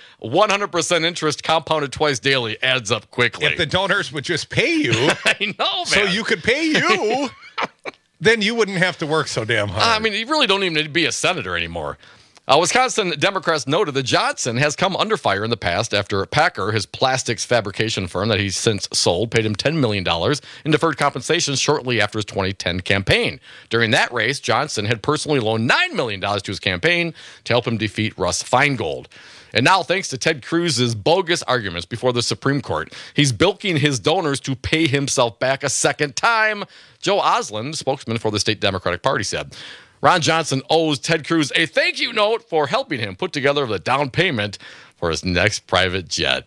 Speaker 19: 100% interest compounded twice daily adds up quickly.
Speaker 24: If the donors would just pay you,
Speaker 19: I know, man.
Speaker 24: So you could pay you, then you wouldn't have to work so damn hard.
Speaker 19: You really don't even need to be a senator anymore. Wisconsin Democrats noted that Johnson has come under fire in the past after Packer, his plastics fabrication firm that he's since sold, paid him $10 million in deferred compensation shortly after his 2010 campaign. During that race, Johnson had personally loaned $9 million to his campaign to help him defeat Russ Feingold. And now, thanks to Ted Cruz's bogus arguments before the Supreme Court, he's bilking his donors to pay himself back a second time. Joe Osland, spokesman for the state Democratic Party, said, Ron Johnson owes Ted Cruz a thank you note for helping him put together the down payment for his next private jet.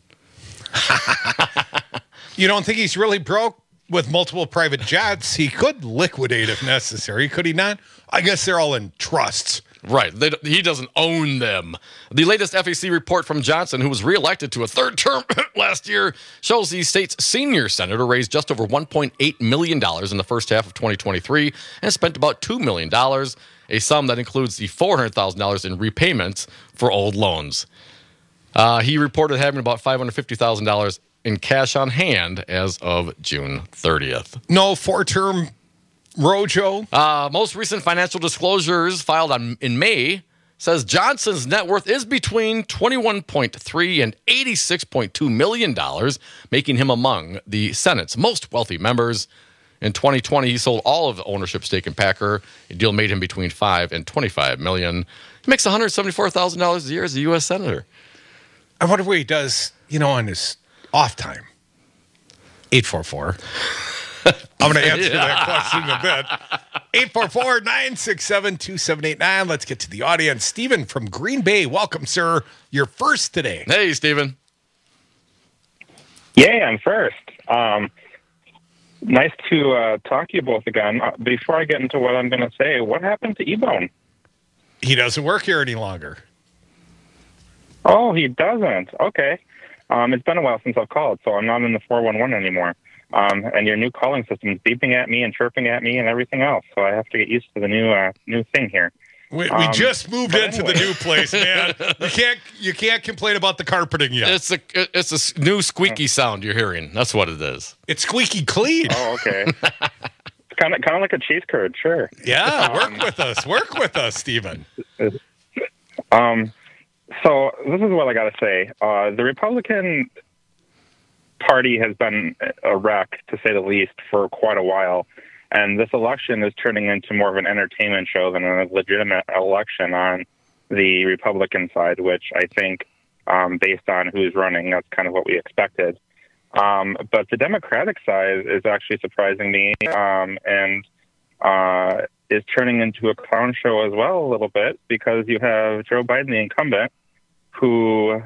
Speaker 24: You don't think he's really broke with multiple private jets? He could liquidate if necessary, could he not? I guess they're all in trusts.
Speaker 19: Right. He doesn't own them. The latest FEC report from Johnson, who was reelected to a third term last year, shows the state's senior senator raised just over $1.8 million in the first half of 2023 and spent about $2 million, a sum that includes the $400,000 in repayments for old loans. He reported having about $550,000 in cash on hand as of June 30th.
Speaker 24: No four-term Rojo?
Speaker 19: Most recent financial disclosures filed in May says Johnson's net worth is between $21.3 and $86.2 million, making him among the Senate's most wealthy members. In 2020, he sold all of the ownership stake in Packer. A deal made him between $5 and $25 million. He makes $174,000 a year as a U.S. senator.
Speaker 24: I wonder what he does, on his off time. 844. I'm going to answer that question in a bit. 844-967-2789. Let's get to the audience. Stephen from Green Bay. Welcome, sir. You're first today.
Speaker 19: Hey, Stephen.
Speaker 1: Yay, I'm first. Nice to talk to you both again. Before I get into what I'm going to say, what happened to E-Bone?
Speaker 24: He doesn't work here any longer.
Speaker 1: Oh, he doesn't. Okay. It's been a while since I've called, so I'm not in the 411 anymore. And your new calling system is beeping at me and chirping at me and everything else. So I have to get used to the new thing here.
Speaker 24: We just moved into the new place, man. You can't complain about the carpeting yet.
Speaker 19: It's a new squeaky sound you're hearing. That's what it is.
Speaker 24: It's squeaky clean.
Speaker 1: Oh, okay. kind of like a cheese curd, sure.
Speaker 24: Yeah, work with us, Stephen.
Speaker 1: So this is what I got to say. The Republican Party has been a wreck, to say the least, for quite a while. And this election is turning into more of an entertainment show than a legitimate election on the Republican side, which I think, based on who's running, that's kind of what we expected. But the Democratic side is actually surprising me and is turning into a clown show as well a little bit, because you have Joe Biden, the incumbent, who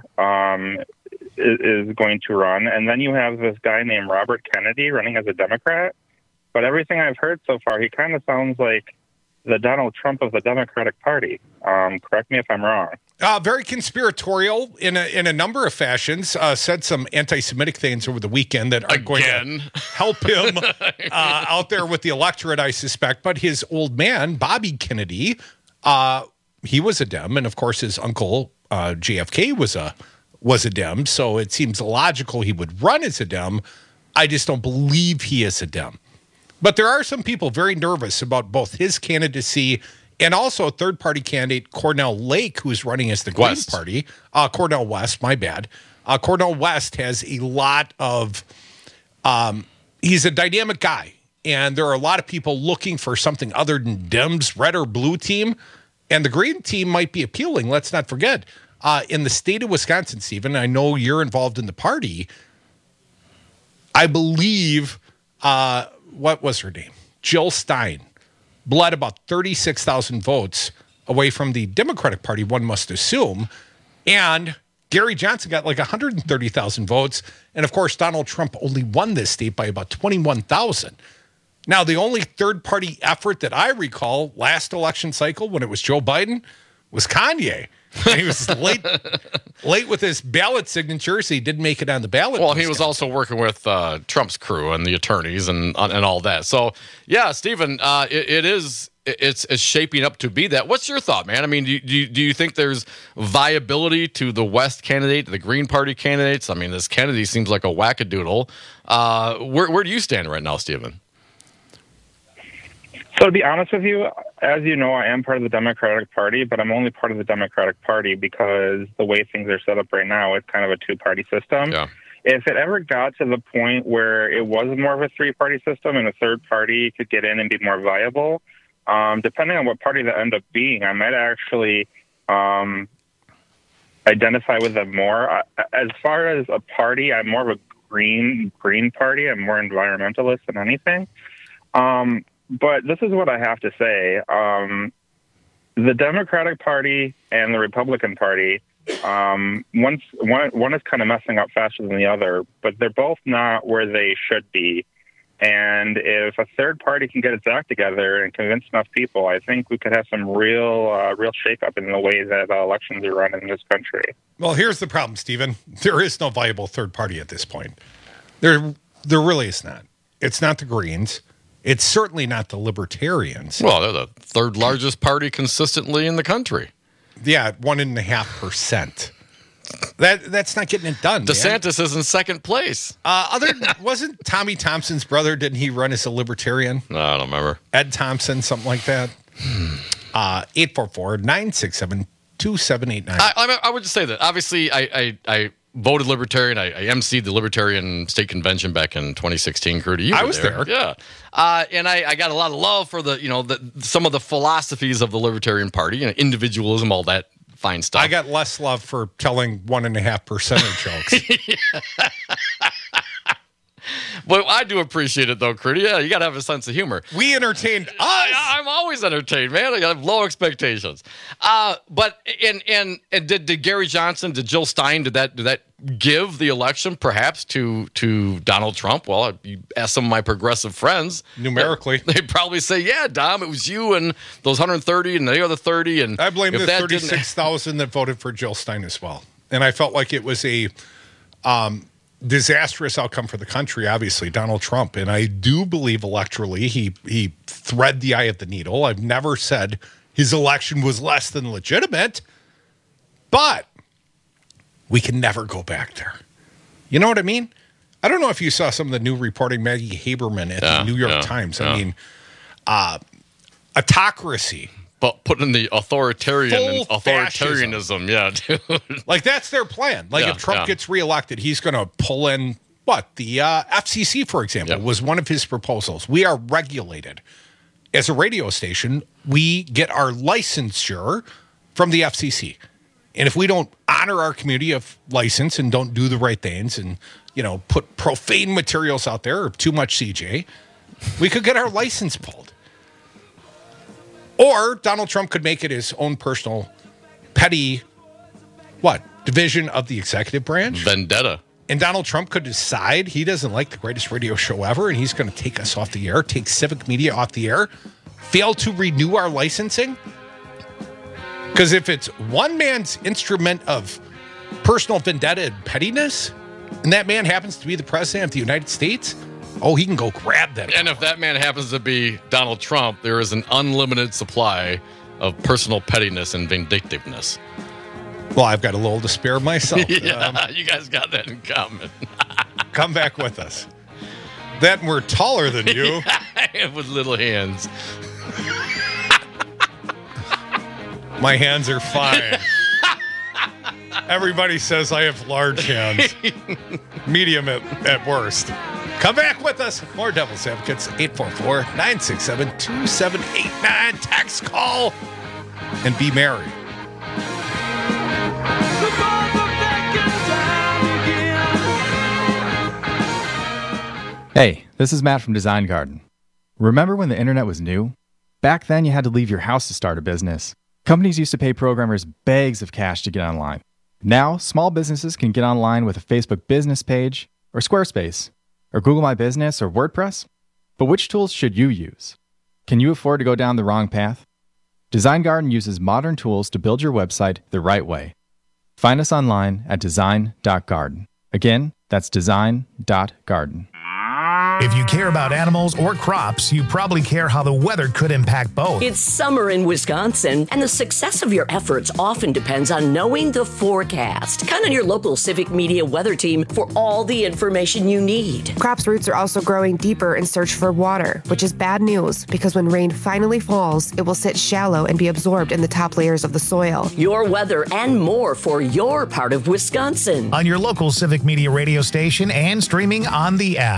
Speaker 1: is going to run. And then you have this guy named Robert Kennedy running as a Democrat. But everything I've heard so far, he kind of sounds like the Donald Trump of the Democratic Party. Correct me if I'm wrong.
Speaker 24: Very conspiratorial in a number of fashions. Said some anti-Semitic things over the weekend that are going to help him out there with the electorate, I suspect. But his old man, Bobby Kennedy, he was a Dem. And, of course, his uncle, JFK, was a Dem. So it seems logical he would run as a Dem. I just don't believe he is a Dem. But there are some people very nervous about both his candidacy and also a third-party candidate, Cornell Lake, who's running as the Green Party. Cornell West, my bad. Cornell West has a lot of he's a dynamic guy. And there are a lot of people looking for something other than Dems, red or blue team. And the Green team might be appealing. Let's not forget, in the state of Wisconsin, Stephen, I know you're involved in the party. I believe... what was her name? Jill Stein bled about 36,000 votes away from the Democratic Party, one must assume. And Gary Johnson got like 130,000 votes. And, of course, Donald Trump only won this state by about 21,000. Now, the only third-party effort that I recall last election cycle when it was Joe Biden was Kanye. And he was late with his ballot signatures. He didn't make it on the ballot.
Speaker 19: Well, he was also working with Trump's crew and the attorneys and all that. So, yeah, Stephen, it's shaping up to be that. What's your thought, man? I mean, do you think there's viability to the West candidate, the Green Party candidates? I mean, this Kennedy seems like a wackadoodle. Where do you stand right now, Stephen?
Speaker 1: So to be honest with you, as you know, I am part of the Democratic Party, but I'm only part of the Democratic Party because the way things are set up right now, it's kind of a two-party system.
Speaker 19: Yeah.
Speaker 1: If it ever got to the point where it was more of a three-party system and a third party could get in and be more viable, depending on what party that end up being, I might actually identify with them more. As far as a party, I'm more of a green party. I'm more environmentalist than anything. But this is what I have to say. The Democratic Party and the Republican Party, one is kind of messing up faster than the other, but they're both not where they should be. And if a third party can get its act together and convince enough people, I think we could have some real shakeup in the way that elections are run in this country.
Speaker 24: Well, here's the problem, Stephen. There is no viable third party at this point. There really is not. It's not the Greens. It's certainly not the Libertarians.
Speaker 19: Well, they're the third largest party consistently in the country.
Speaker 24: Yeah, 1.5%. That's not getting it done.
Speaker 19: DeSantis is in second place.
Speaker 24: Wasn't Tommy Thompson's brother? Didn't he run as a Libertarian?
Speaker 19: No, I don't remember.
Speaker 24: Ed Thompson, something like that. 844-967-2789.
Speaker 19: I would just say that. Obviously, I voted Libertarian. I emceed the Libertarian State Convention back in 2016. Crudy,
Speaker 24: I was there.
Speaker 19: Yeah, and I got a lot of love for some of the philosophies of the Libertarian Party, individualism, all that fine stuff.
Speaker 24: I got less love for telling 1.5% jokes.
Speaker 19: But I do appreciate it, though, Crudy. Yeah, you got to have a sense of humor.
Speaker 24: We entertained us.
Speaker 19: I'm always entertained, man. I have low expectations. But did Gary Johnson, did Jill Stein, did that give the election perhaps to Donald Trump? Well, you ask some of my progressive friends.
Speaker 24: Numerically.
Speaker 19: They'd probably say, yeah, Dom, it was you and those 130 and the other 30. And
Speaker 24: I blame the 36,000 that voted for Jill Stein as well. And I felt like it was a disastrous outcome for the country, obviously, Donald Trump. And I do believe electorally he thread the eye of the needle. I've never said his election was less than legitimate, but we can never go back there. You know what I mean? I don't know if you saw some of the new reporting, Maggie Haberman at the New York Times. I mean, autocracy.
Speaker 19: But put in the authoritarianism, yeah, dude.
Speaker 24: Like, that's their plan. Like, if Trump gets reelected, he's going to pull in, the FCC, for example, was one of his proposals. We are regulated. As a radio station, we get our licensure from the FCC. And if we don't honor our community of license and don't do the right things and, put profane materials out there or too much CJ, we could get our license pulled. Or Donald Trump could make it his own personal petty, division of the executive branch?
Speaker 19: Vendetta.
Speaker 24: And Donald Trump could decide he doesn't like the greatest radio show ever and he's going to take us off the air, take Civic Media off the air, fail to renew our licensing. Because if it's one man's instrument of personal vendetta and pettiness, and that man happens to be the president of the United States, he can go grab that.
Speaker 19: And if that man happens to be Donald Trump, there is an unlimited supply of personal pettiness and vindictiveness.
Speaker 24: Well, I've got a little to spare myself.
Speaker 19: Yeah, you guys got that in common.
Speaker 24: Come back with us. That and we're taller than you.
Speaker 19: With little hands.
Speaker 24: My hands are fine. Everybody says I have large hands. Medium at worst. Come back with us. More Devil's Advocates, 844-967-2789. Text, call, and be merry.
Speaker 2: Hey, this is Matt from Design Garden. Remember when the internet was new? Back then, you had to leave your house to start a business. Companies used to pay programmers bags of cash to get online. Now, small businesses can get online with a Facebook business page, or Squarespace, or Google My Business, or WordPress. But which tools should you use? Can you afford to go down the wrong path? Design Garden uses modern tools to build your website the right way. Find us online at design.garden. Again, that's design.garden.
Speaker 6: If you care about animals or crops, you probably care how the weather could impact both.
Speaker 7: It's summer in Wisconsin, and the success of your efforts often depends on knowing the forecast. Count on your local Civic Media weather team for all the information you need.
Speaker 8: Crops' roots are also growing deeper in search for water, which is bad news because when rain finally falls, it will sit shallow and be absorbed in the top layers of the soil.
Speaker 7: Your weather and more for your part of Wisconsin.
Speaker 6: On your local Civic Media radio station and streaming on the app.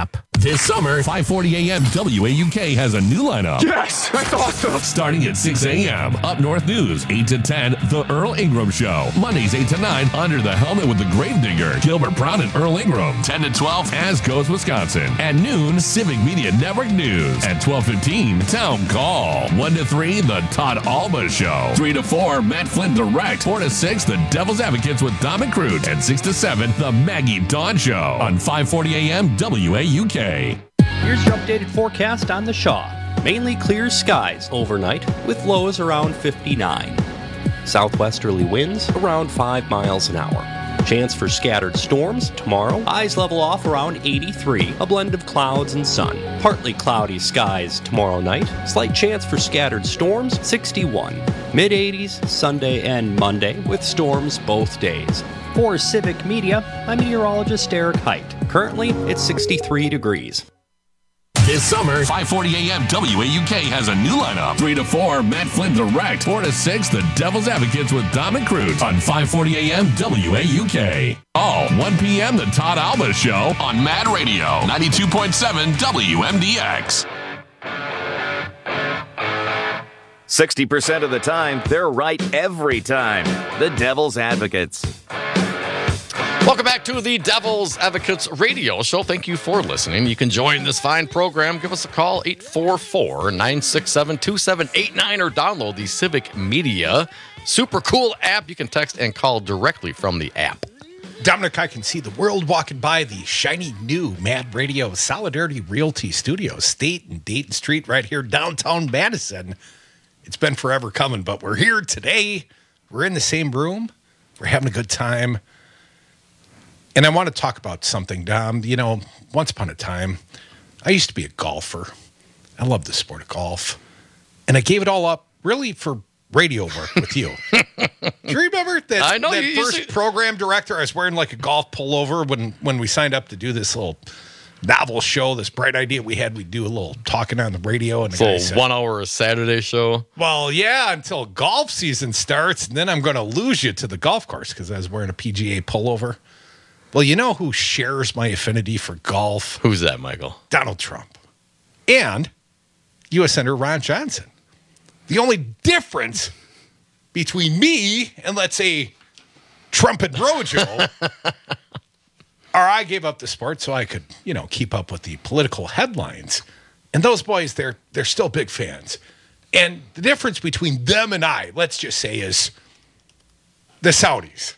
Speaker 5: This summer, 540 AM WAUK has a new lineup.
Speaker 10: Yes, that's awesome.
Speaker 5: Starting at 6 a.m. Up North News, 8 to 10, The Earl Ingram Show. Mondays, 8 to 9, Under the Helmet with the Gravedigger, Gilbert Brown and Earl Ingram. 10 to 12, As Goes Wisconsin. At noon, Civic Media Network News. At 12:15, Town Call. 1 to 3, The Todd Alba Show. 3 to 4, Matt Flynn Direct. 4 to 6, The Devil's Advocates with Dom and Crute. And 6 to 7, The Maggie Dawn Show on 540 AM WAUK.
Speaker 9: Here's your updated forecast on the Shaw. Mainly clear skies overnight with lows around 59. Southwesterly winds around 5 miles an hour. Chance for scattered storms tomorrow. Highs level off around 83. A blend of clouds and sun. Partly cloudy skies tomorrow night. Slight chance for scattered storms, 61. Mid-80s Sunday and Monday with storms both days. For Civic Media, I'm meteorologist Eric Height. Currently, it's 63 degrees.
Speaker 5: This summer, 540 AM WAUK has a new lineup. 3 to 4, Matt Flynn Direct. 4 to 6, The Devil's Advocates with Dom and Crute on 540 AM WAUK. All 1 p.m. The Todd Alba Show on Mad Radio, 92.7 WMDX.
Speaker 23: 60% of the time, they're right every time. The Devil's Advocates.
Speaker 19: Welcome back to the Devil's Advocates radio show. Thank you for listening. You can join this fine program. Give us a call, 844-967-2789, or download the Civic Media super cool app. You can text and call directly from the app.
Speaker 24: Dominic, I can see the world walking by the shiny new Mad Radio Solidarity Realty Studios, State and Dayton Street, right here downtown Madison. It's been forever coming, but we're here today. We're in the same room. We're having a good time. And I want to talk about something, Dom. You know, once upon a time, I used to be a golfer. I love the sport of golf. And I gave it all up, really, for radio work with you. Do you remember that,
Speaker 19: I know,
Speaker 24: that
Speaker 19: you
Speaker 24: first program director? I was wearing like a golf pullover when we signed up to do this little novel show, this bright idea we had. We'd do a little talking on the radio. And
Speaker 19: so 1 hour Saturday show?
Speaker 24: Well, yeah, until golf season starts. And then I'm going to lose you to the golf course because I was wearing a PGA pullover. Well, you know who shares my affinity for golf?
Speaker 19: Who's that, Michael?
Speaker 24: Donald Trump. And U.S. Senator Ron Johnson. The only difference between me and, let's say, Trump and Rojo are I gave up the sport so I could, you know, keep up with the political headlines. And those boys, they're still big fans. And the difference between them and I, let's just say, is the Saudis.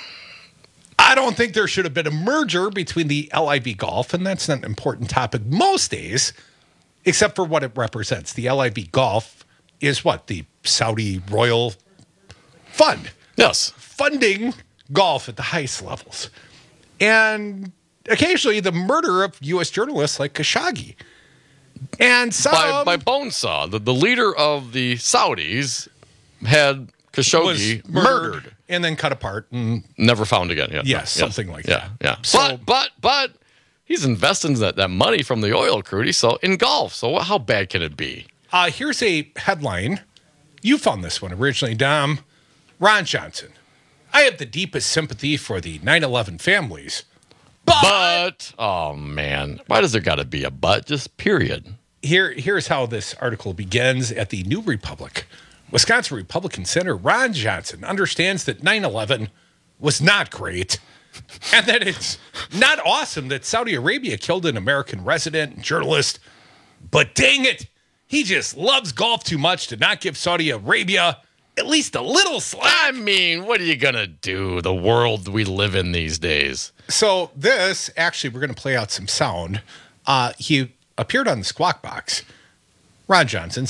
Speaker 24: I don't think there should have been a merger between the LIV Golf, and that's not an important topic most days, except for what it represents. The LIV Golf is what? The Saudi Royal Fund.
Speaker 19: Yes.
Speaker 24: Funding golf at the highest levels. And occasionally the murder of U.S. journalists like Khashoggi. And some...
Speaker 19: By Bonesaw, the leader of the Saudis, had Khashoggi murdered.
Speaker 24: And then cut apart and
Speaker 19: never found again. Yeah,
Speaker 24: yes, something like that.
Speaker 19: Yeah.
Speaker 24: So,
Speaker 19: but he's investing that money from the oil crude in golf. So how bad can it be?
Speaker 24: Here's a headline. You found this one originally, Dom. Ron Johnson. I have the deepest sympathy for the 9/11 families.
Speaker 19: But oh man, why does there got to be a but? Just period.
Speaker 24: Here's how this article begins at the New Republic. Wisconsin Republican Senator Ron Johnson understands that 9/11 was not great and that it's not awesome that Saudi Arabia killed an American resident and journalist. But dang it, he just loves golf too much to not give Saudi Arabia at least a little slack.
Speaker 19: I mean, what are you going to do? The world we live in these days.
Speaker 24: So this, actually, we're going to play out some sound. He appeared on the Squawk Box. Ron Johnson,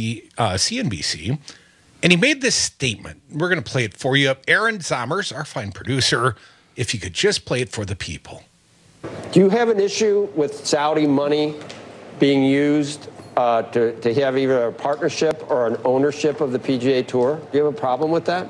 Speaker 24: CNBC, and he made this statement. We're going to play it for you. Aaron Zomers, our fine producer, if you could just play it for the people.
Speaker 12: Do you have an issue with Saudi money being used to have either a partnership or an ownership of the PGA Tour? Do you have a problem with that?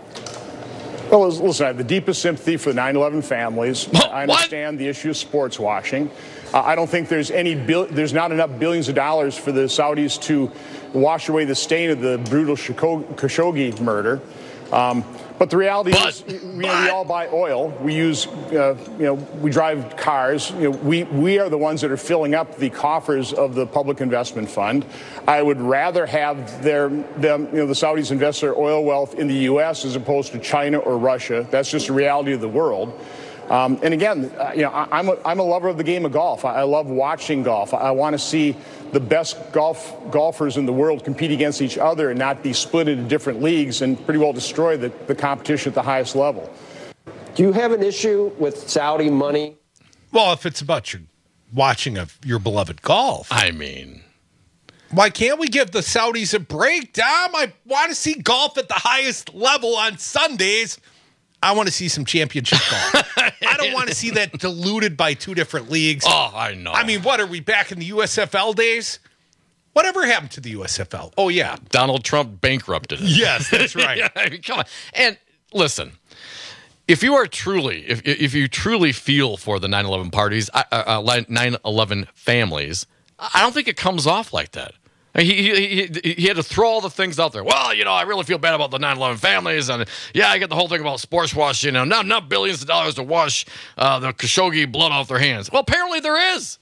Speaker 13: Well, listen, I have the deepest sympathy for the 9/11 families. I understand the issue of sports washing. I don't think there's not enough billions of dollars for the Saudis to wash away the stain of the brutal Khashoggi murder. But the reality is, we all buy oil. We use, we drive cars. We are the ones that are filling up the coffers of the Public Investment Fund. I would rather have the Saudis invest their oil wealth in the U.S. as opposed to China or Russia. That's just the reality of the world. And again, I'm a lover of the game of golf. I love watching golf. I want to see the best golfers in the world compete against each other and not be split into different leagues and pretty well destroy the competition at the highest level.
Speaker 12: Do you have an issue with Saudi money?
Speaker 24: Well, if it's about your watching of your beloved golf.
Speaker 19: I mean,
Speaker 24: why can't we give the Saudis a break, Dom? I want to see golf at the highest level on Sundays. I want to see some championship golf. I don't want to see that diluted by two different leagues.
Speaker 19: Oh, I know.
Speaker 24: I mean, what, are we back in the USFL days? Whatever happened to the USFL? Oh, yeah.
Speaker 19: Donald Trump bankrupted it.
Speaker 24: Yes, that's right.
Speaker 19: I mean, come on. And listen, if you are truly, if you truly feel for the 9/11 parties, 9/11 families, I don't think it comes off like that. He had to throw all the things out there. Well, I really feel bad about the 9/11 families, and I get the whole thing about sports washing. Not billions of dollars to wash the Khashoggi blood off their hands. Well, apparently there is.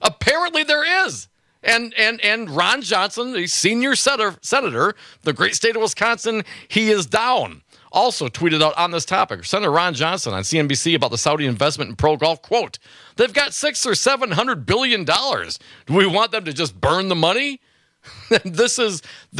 Speaker 19: And Ron Johnson, the senior senator, the great state of Wisconsin, he is down. Also tweeted out on this topic, Senator Ron Johnson on CNBC about the Saudi investment in pro golf. Quote: "They've got $600 or $700 billion. Do we want them to just burn the money?" This is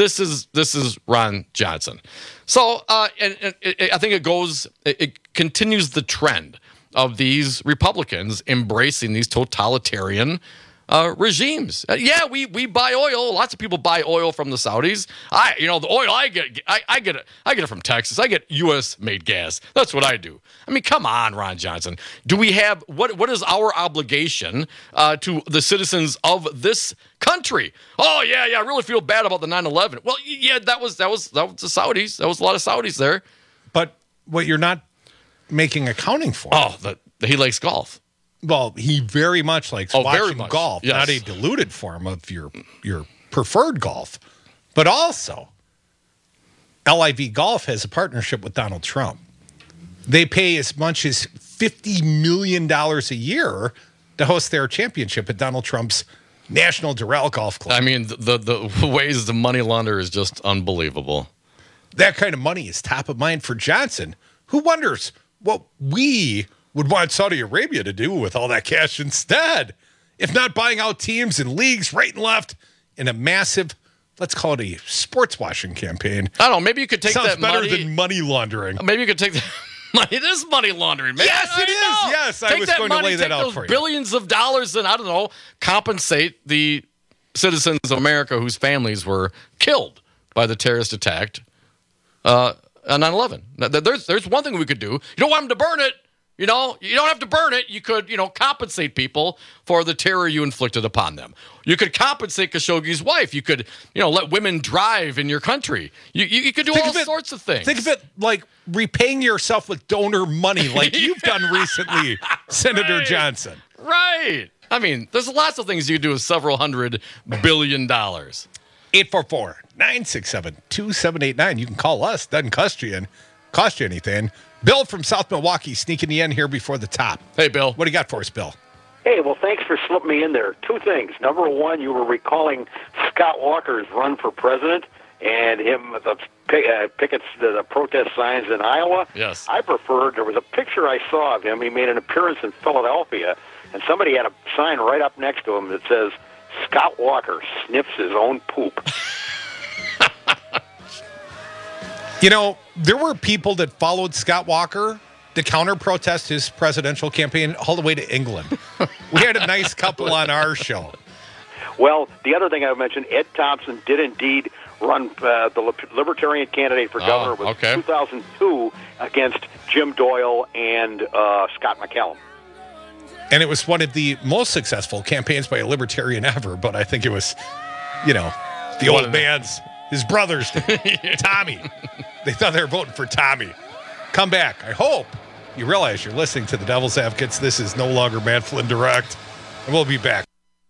Speaker 19: Ron Johnson. So, and I think it continues the trend of these Republicans embracing these totalitarian regimes. We buy oil. Lots of people buy oil from the Saudis. The oil I get it from Texas. I get U.S. made gas. That's what I do. I mean, come on, Ron Johnson. Do we have what is our obligation to the citizens of this country? Oh yeah, I really feel bad about the 9/11. Well, yeah, that was the Saudis. There was a lot of Saudis there.
Speaker 24: But what you're not making accounting for?
Speaker 19: Oh, he likes golf.
Speaker 24: Well, he very much likes watching golf,
Speaker 19: yes.
Speaker 24: Not a diluted form of your preferred golf. But also, LIV Golf has a partnership with Donald Trump. They pay as much as $50 million a year to host their championship at Donald Trump's National Doral Golf Club.
Speaker 19: I mean, the ways the money launder is just unbelievable.
Speaker 24: That kind of money is top of mind for Johnson, who wonders what we would want Saudi Arabia to do with all that cash instead, if not buying out teams and leagues right and left in a massive, let's call it a sports washing campaign.
Speaker 19: I don't know. Maybe you could take that money.
Speaker 24: Sounds better than money laundering.
Speaker 19: Maybe you could take that money. It is money laundering, man.
Speaker 24: Yes, it is. Yes, I was going to lay that out for you.
Speaker 19: Billions of dollars and, I don't know, compensate the citizens of America whose families were killed by the terrorist attack on 9/11. There's one thing we could do. You don't want them to burn it. You don't have to burn it. You could, compensate people for the terror you inflicted upon them. You could compensate Khashoggi's wife. You could, let women drive in your country. You could do all sorts of things.
Speaker 24: Think of it like repaying yourself with donor money like you've done recently, Senator Johnson.
Speaker 19: Right. I mean, there's lots of things you could do with several $100 billion.
Speaker 24: 844-967-2789. You can call us. Doesn't cost you anything. Bill from South Milwaukee sneaking you in here before the top.
Speaker 19: Hey, Bill.
Speaker 24: What do you got for us, Bill?
Speaker 3: Hey, well, thanks for slipping me in there. Two things. Number one, you were recalling Scott Walker's run for president and him with the pickets, the protest signs in Iowa.
Speaker 19: Yes.
Speaker 3: I preferred, there was a picture I saw of him. He made an appearance in Philadelphia, and somebody had a sign right up next to him that says, Scott Walker sniffs his own poop.
Speaker 24: There were people that followed Scott Walker to counter-protest his presidential campaign all the way to England. We had a nice couple on our show.
Speaker 3: Well, the other thing I would mention, Ed Thompson did indeed run the Libertarian candidate for governor. It was 2002 against Jim Doyle and Scott McCallum.
Speaker 24: And it was one of the most successful campaigns by a Libertarian ever, but I think it was, the old man's, his brothers, Tommy. They thought they were voting for Tommy. Come back. I hope you realize you're listening to the Devil's Advocates. This is no longer Matt Flynn Direct, and we'll be back.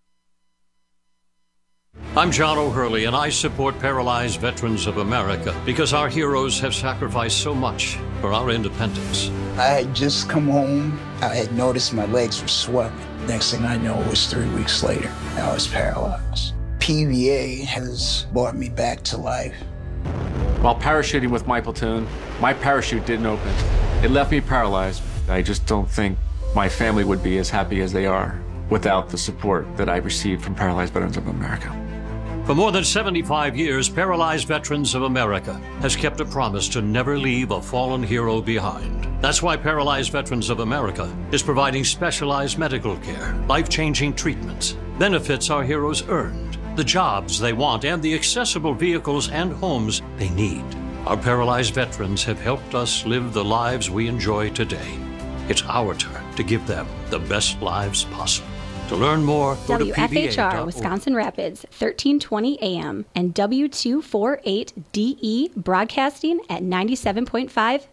Speaker 15: I'm John O'Hurley, and I support Paralyzed Veterans of America because our heroes have sacrificed so much
Speaker 11: for our independence.
Speaker 15: I had just come home. I had noticed my legs were swelling. Next thing I know, it was 3 weeks later. I was paralyzed. PVA has brought me back to life.
Speaker 16: While parachuting with my platoon, my parachute didn't open. It left me paralyzed. I just don't think my family would be as happy as they are without the support that I received from Paralyzed Veterans of America.
Speaker 11: For more than 75 years, Paralyzed Veterans of America has kept a promise to never leave a fallen hero behind. That's why Paralyzed Veterans of America is providing specialized medical care, life-changing treatments, benefits our heroes earned, the jobs they want, and the accessible vehicles and homes they need. Our paralyzed veterans have helped us live the lives we enjoy today. It's our turn to give them the best lives possible. To learn more, go to
Speaker 17: WFHR Wisconsin Rapids, 1320 AM, and W248DE broadcasting at 97.5